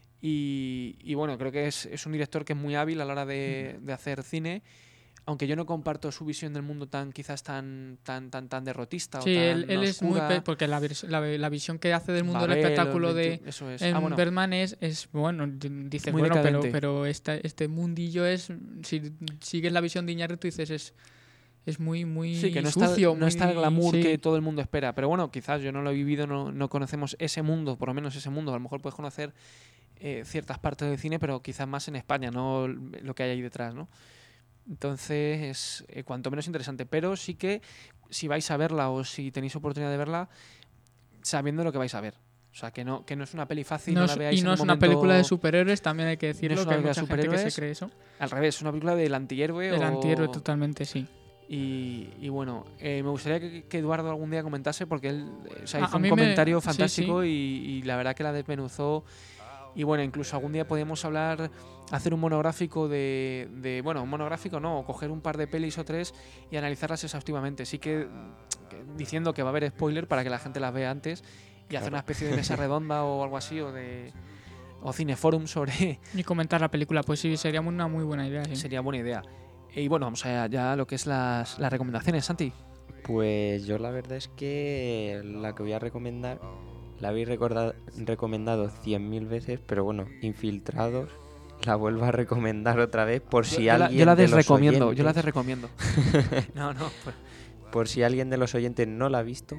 Y bueno, creo que es un director que es muy hábil a la hora de hacer cine, aunque yo no comparto su visión del mundo quizás tan derrotista. Sí, o tan él es muy... Porque la visión que hace del mundo del espectáculo en Birdman es bueno, dices, muy bueno, decadente. pero este mundillo es... Si sigues la visión de Iñárritu dices es muy sí, que no sucio. No está el glamour que todo el mundo espera. Pero bueno, quizás yo no lo he vivido, no conocemos ese mundo, por lo menos ese mundo. A lo mejor puedes conocer ciertas partes del cine, pero quizás más en España, no lo que hay ahí detrás, ¿no? Entonces es cuanto menos interesante. Pero sí que si vais a verla o si tenéis oportunidad de verla, sabiendo lo que vais a ver. O sea, que no es una peli fácil, no la veáis y no en es un una momento... película de superhéroes, también hay que decirlo, no es que una hay película mucha de gente que se cree eso. Al revés, es una película del antihéroe. Del antihéroe, totalmente, sí. Y bueno, me gustaría que Eduardo algún día comentase, porque él hizo un comentario fantástico. Sí. Y la verdad que la desmenuzó. Y bueno, incluso algún día podríamos hacer un monográfico bueno, un monográfico no, o coger un par de pelis o tres y analizarlas exhaustivamente. Sí que diciendo que va a haber spoiler para que la gente las vea antes y hacer una especie de mesa redonda o algo así, o cineforum sobre... Y comentar la película, pues sí, sería una muy buena idea. Sí. Sería buena idea. Y bueno, vamos allá a lo que es las recomendaciones, Santi. Pues yo la verdad es que la que voy a recomendar la habéis recomendado 100.000 veces, pero bueno, Infiltrados la vuelvo a recomendar otra vez por si alguien yo la de los desrecomiendo. oyentes... Yo la desrecomiendo. No, pues... Por si alguien de los oyentes no la ha visto,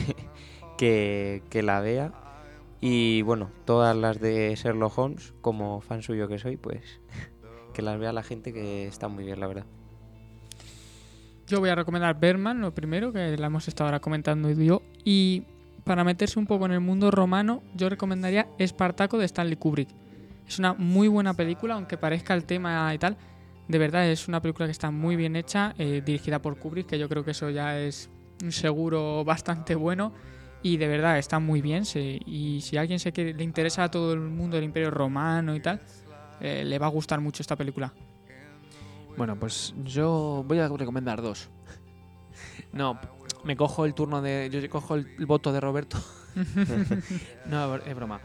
que la vea. Y bueno, todas las de Sherlock Holmes, como fan suyo que soy, pues que las vea la gente, que está muy bien, la verdad. Yo voy a recomendar Birdman, lo primero, que la hemos estado ahora comentando yo. Y para meterse un poco en el mundo romano, yo recomendaría Espartaco de Stanley Kubrick. Es una muy buena película, aunque parezca el tema y tal. De verdad, es una película que está muy bien hecha, dirigida por Kubrick, que yo creo que eso ya es un seguro bastante bueno. Y de verdad, está muy bien. Y si a alguien le interesa a todo el mundo del Imperio Romano y tal, le va a gustar mucho esta película. Bueno, pues yo voy a recomendar dos. No, me cojo el turno de... Yo cojo el voto de Roberto. No, es broma.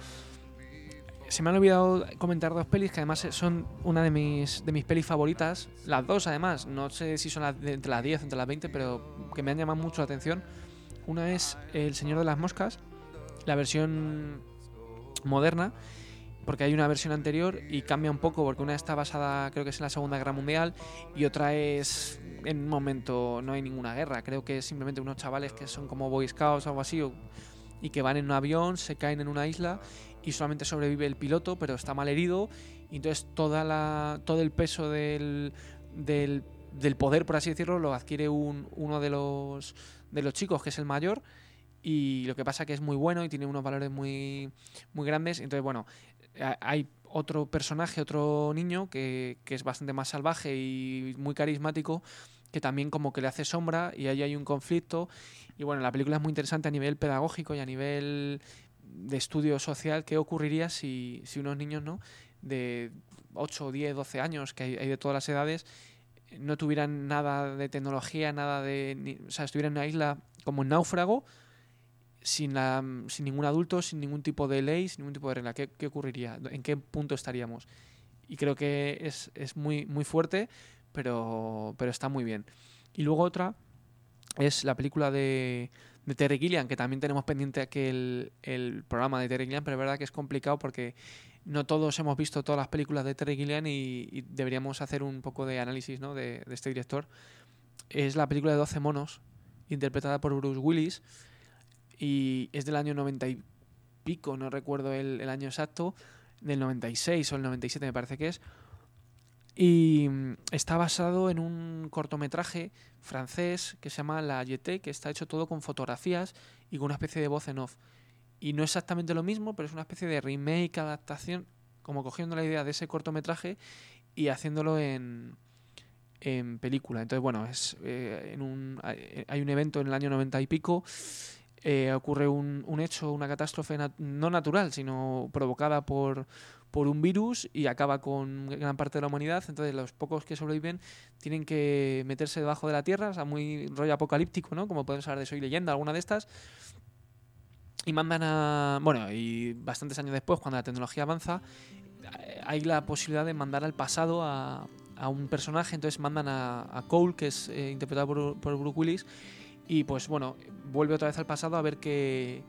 Se me han olvidado comentar dos pelis que además son una de mis pelis favoritas. Las dos, además. No sé si son entre las 10 o entre las 20, pero que me han llamado mucho la atención. Una es El Señor de las Moscas, la versión moderna. porque hay una versión anterior y cambia un poco, porque una está basada, creo que es en la Segunda Guerra Mundial, y otra es en un momento, no hay ninguna guerra, creo que es simplemente unos chavales que son como Boy Scouts o algo así, y que van en un avión, se caen en una isla y solamente sobrevive el piloto, pero está mal herido, y entonces todo el peso del poder, por así decirlo, lo adquiere uno de los chicos, que es el mayor, y lo que pasa que es muy bueno y tiene unos valores muy, muy grandes. Entonces, bueno, hay otro personaje, otro niño que es bastante más salvaje y muy carismático, que también como que le hace sombra, y ahí hay un conflicto. Y bueno, la película es muy interesante a nivel pedagógico y a nivel de estudio social. ¿Qué ocurriría si unos niños, ¿no?, de 8, 10, 12 años, que hay de todas las edades, no tuvieran nada de tecnología, o sea, estuvieran en una isla como un náufrago, sin ningún adulto, sin ningún tipo de ley, sin ningún tipo de regla? ¿Qué ocurriría? ¿En qué punto estaríamos? Y creo que es muy, muy fuerte, pero está muy bien. Y luego otra es la película de Terry Gilliam, que también tenemos pendiente aquí el programa de Terry Gilliam, pero es verdad que es complicado porque no todos hemos visto todas las películas de Terry Gilliam y deberíamos hacer un poco de análisis, ¿no?, de este director. Es la película de 12 monos, interpretada por Bruce Willis, y es del año 90 y pico, no recuerdo el año exacto, del 96 o el 97 me parece que es, y está basado en un cortometraje francés que se llama La Jetée, que está hecho todo con fotografías y con una especie de voz en off. Y no es exactamente lo mismo, pero es una especie de remake, adaptación, como cogiendo la idea de ese cortometraje y haciéndolo en película. Entonces, bueno, hay un evento en el año 90 y pico, ocurre un hecho, una catástrofe no natural, sino provocada por un virus, y acaba con gran parte de la humanidad. Entonces los pocos que sobreviven tienen que meterse debajo de la tierra, o sea, muy rollo apocalíptico, ¿no?, como podemos saber de Soy Leyenda, alguna de estas. Y y bastantes años después, cuando la tecnología avanza, hay la posibilidad de mandar al pasado a un personaje. Entonces mandan a Cole, que es interpretado por Bruce Willis, y pues bueno, vuelve otra vez al pasado a ver qué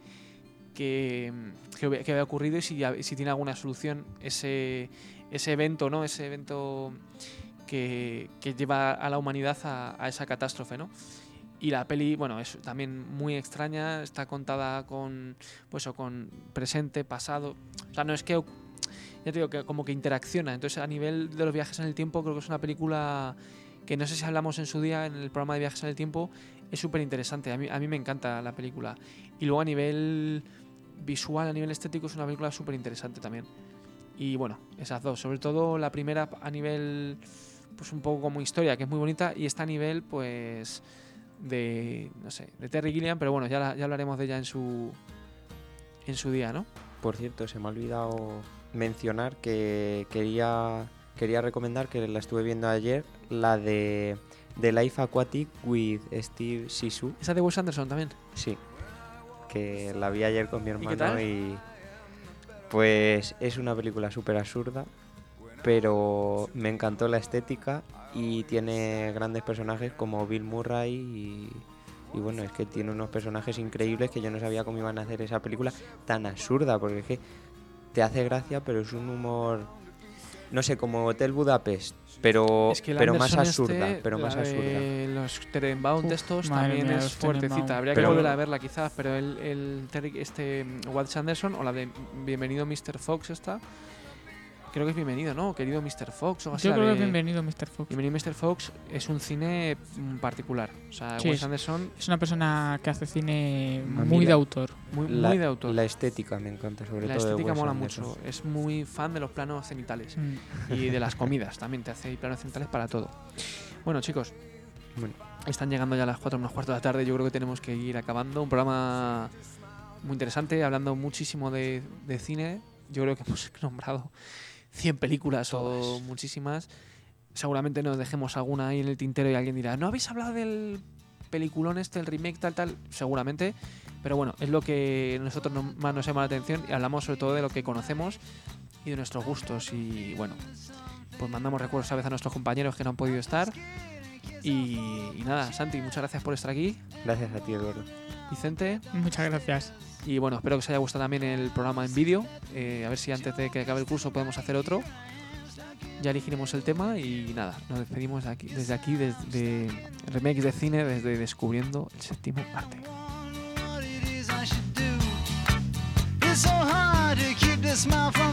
había ocurrido y si tiene alguna solución ese evento, ¿no? Ese evento que lleva a la humanidad a esa catástrofe, ¿no? Y la peli, bueno, es también muy extraña, está contada con presente, pasado. O sea, no es que, ya te digo, que como que interacciona. Entonces, a nivel de los viajes en el tiempo, creo que es una película que, no sé si hablamos en su día en el programa de viajes en el tiempo, es súper interesante. A mí me encanta la película. Y luego a nivel visual, a nivel estético, es una película súper interesante también. Y bueno, esas dos. Sobre todo la primera a nivel, pues un poco como historia, que es muy bonita, y esta a nivel, pues, de Terry Gilliam, pero bueno, ya hablaremos de ella en su día, ¿no? Por cierto, se me ha olvidado mencionar que quería recomendar, que la estuve viendo ayer, la de The Life Aquatic with Steve Zissou. ¿Esa de Wes Anderson también? Sí, que la vi ayer con mi hermano. ¿Y qué tal? Y pues es una película súper absurda, pero me encantó la estética y tiene grandes personajes como Bill Murray y bueno, es que tiene unos personajes increíbles que yo no sabía cómo iban a hacer esa película tan absurda, porque es que te hace gracia, pero es un humor, no sé, como Hotel Budapest, pero es que pero más Anderson absurda, pero más absurda. Los Tenenbaum estos también mía, es los fuertecita. Tenenbaum. Habría Pero- que volver a verla quizás, pero Wes Anderson, o la de Bienvenido Mr. Fox esta, creo que es Bienvenido, ¿no? Querido Mr. Fox o así. Yo la creo que de es Bienvenido Mr. Fox. Bienvenido Mr. Fox es un cine particular. O sea, Sí, Wes Anderson Es una persona que hace cine A mí muy la- de autor. muy La de autor. La estética me encanta, sobre La todo de estética Wes mola Anderson. mucho. Es muy fan de los planos cenitales Mm. y de las comidas. También te hace planos cenitales para todo. Bueno, chicos, Bueno, están llegando ya las 4 menos cuarto de la tarde. Yo creo que tenemos que ir acabando. Un programa muy interesante, hablando muchísimo de cine. Yo creo que hemos nombrado 100 películas o muchísimas. Seguramente nos dejemos alguna ahí en el tintero y alguien dirá, ¿no habéis hablado del peliculón este, el remake, tal? Seguramente. Pero bueno, es lo que nosotros más nos llama la atención, y hablamos sobre todo de lo que conocemos y de nuestros gustos. Y bueno, pues mandamos recuerdos a veces a nuestros compañeros que no han podido estar. Y nada, Santi, muchas gracias por estar aquí. gracias a ti, Eduardo. Vicente, Muchas gracias. Y bueno, espero que os haya gustado también el programa en vídeo. A ver si antes de que acabe el curso podemos hacer otro. Ya elegiremos el tema y nada, nos despedimos desde aquí, desde Remakes de Cine, desde Descubriendo el Séptimo Arte. It's so hard to keep the smile from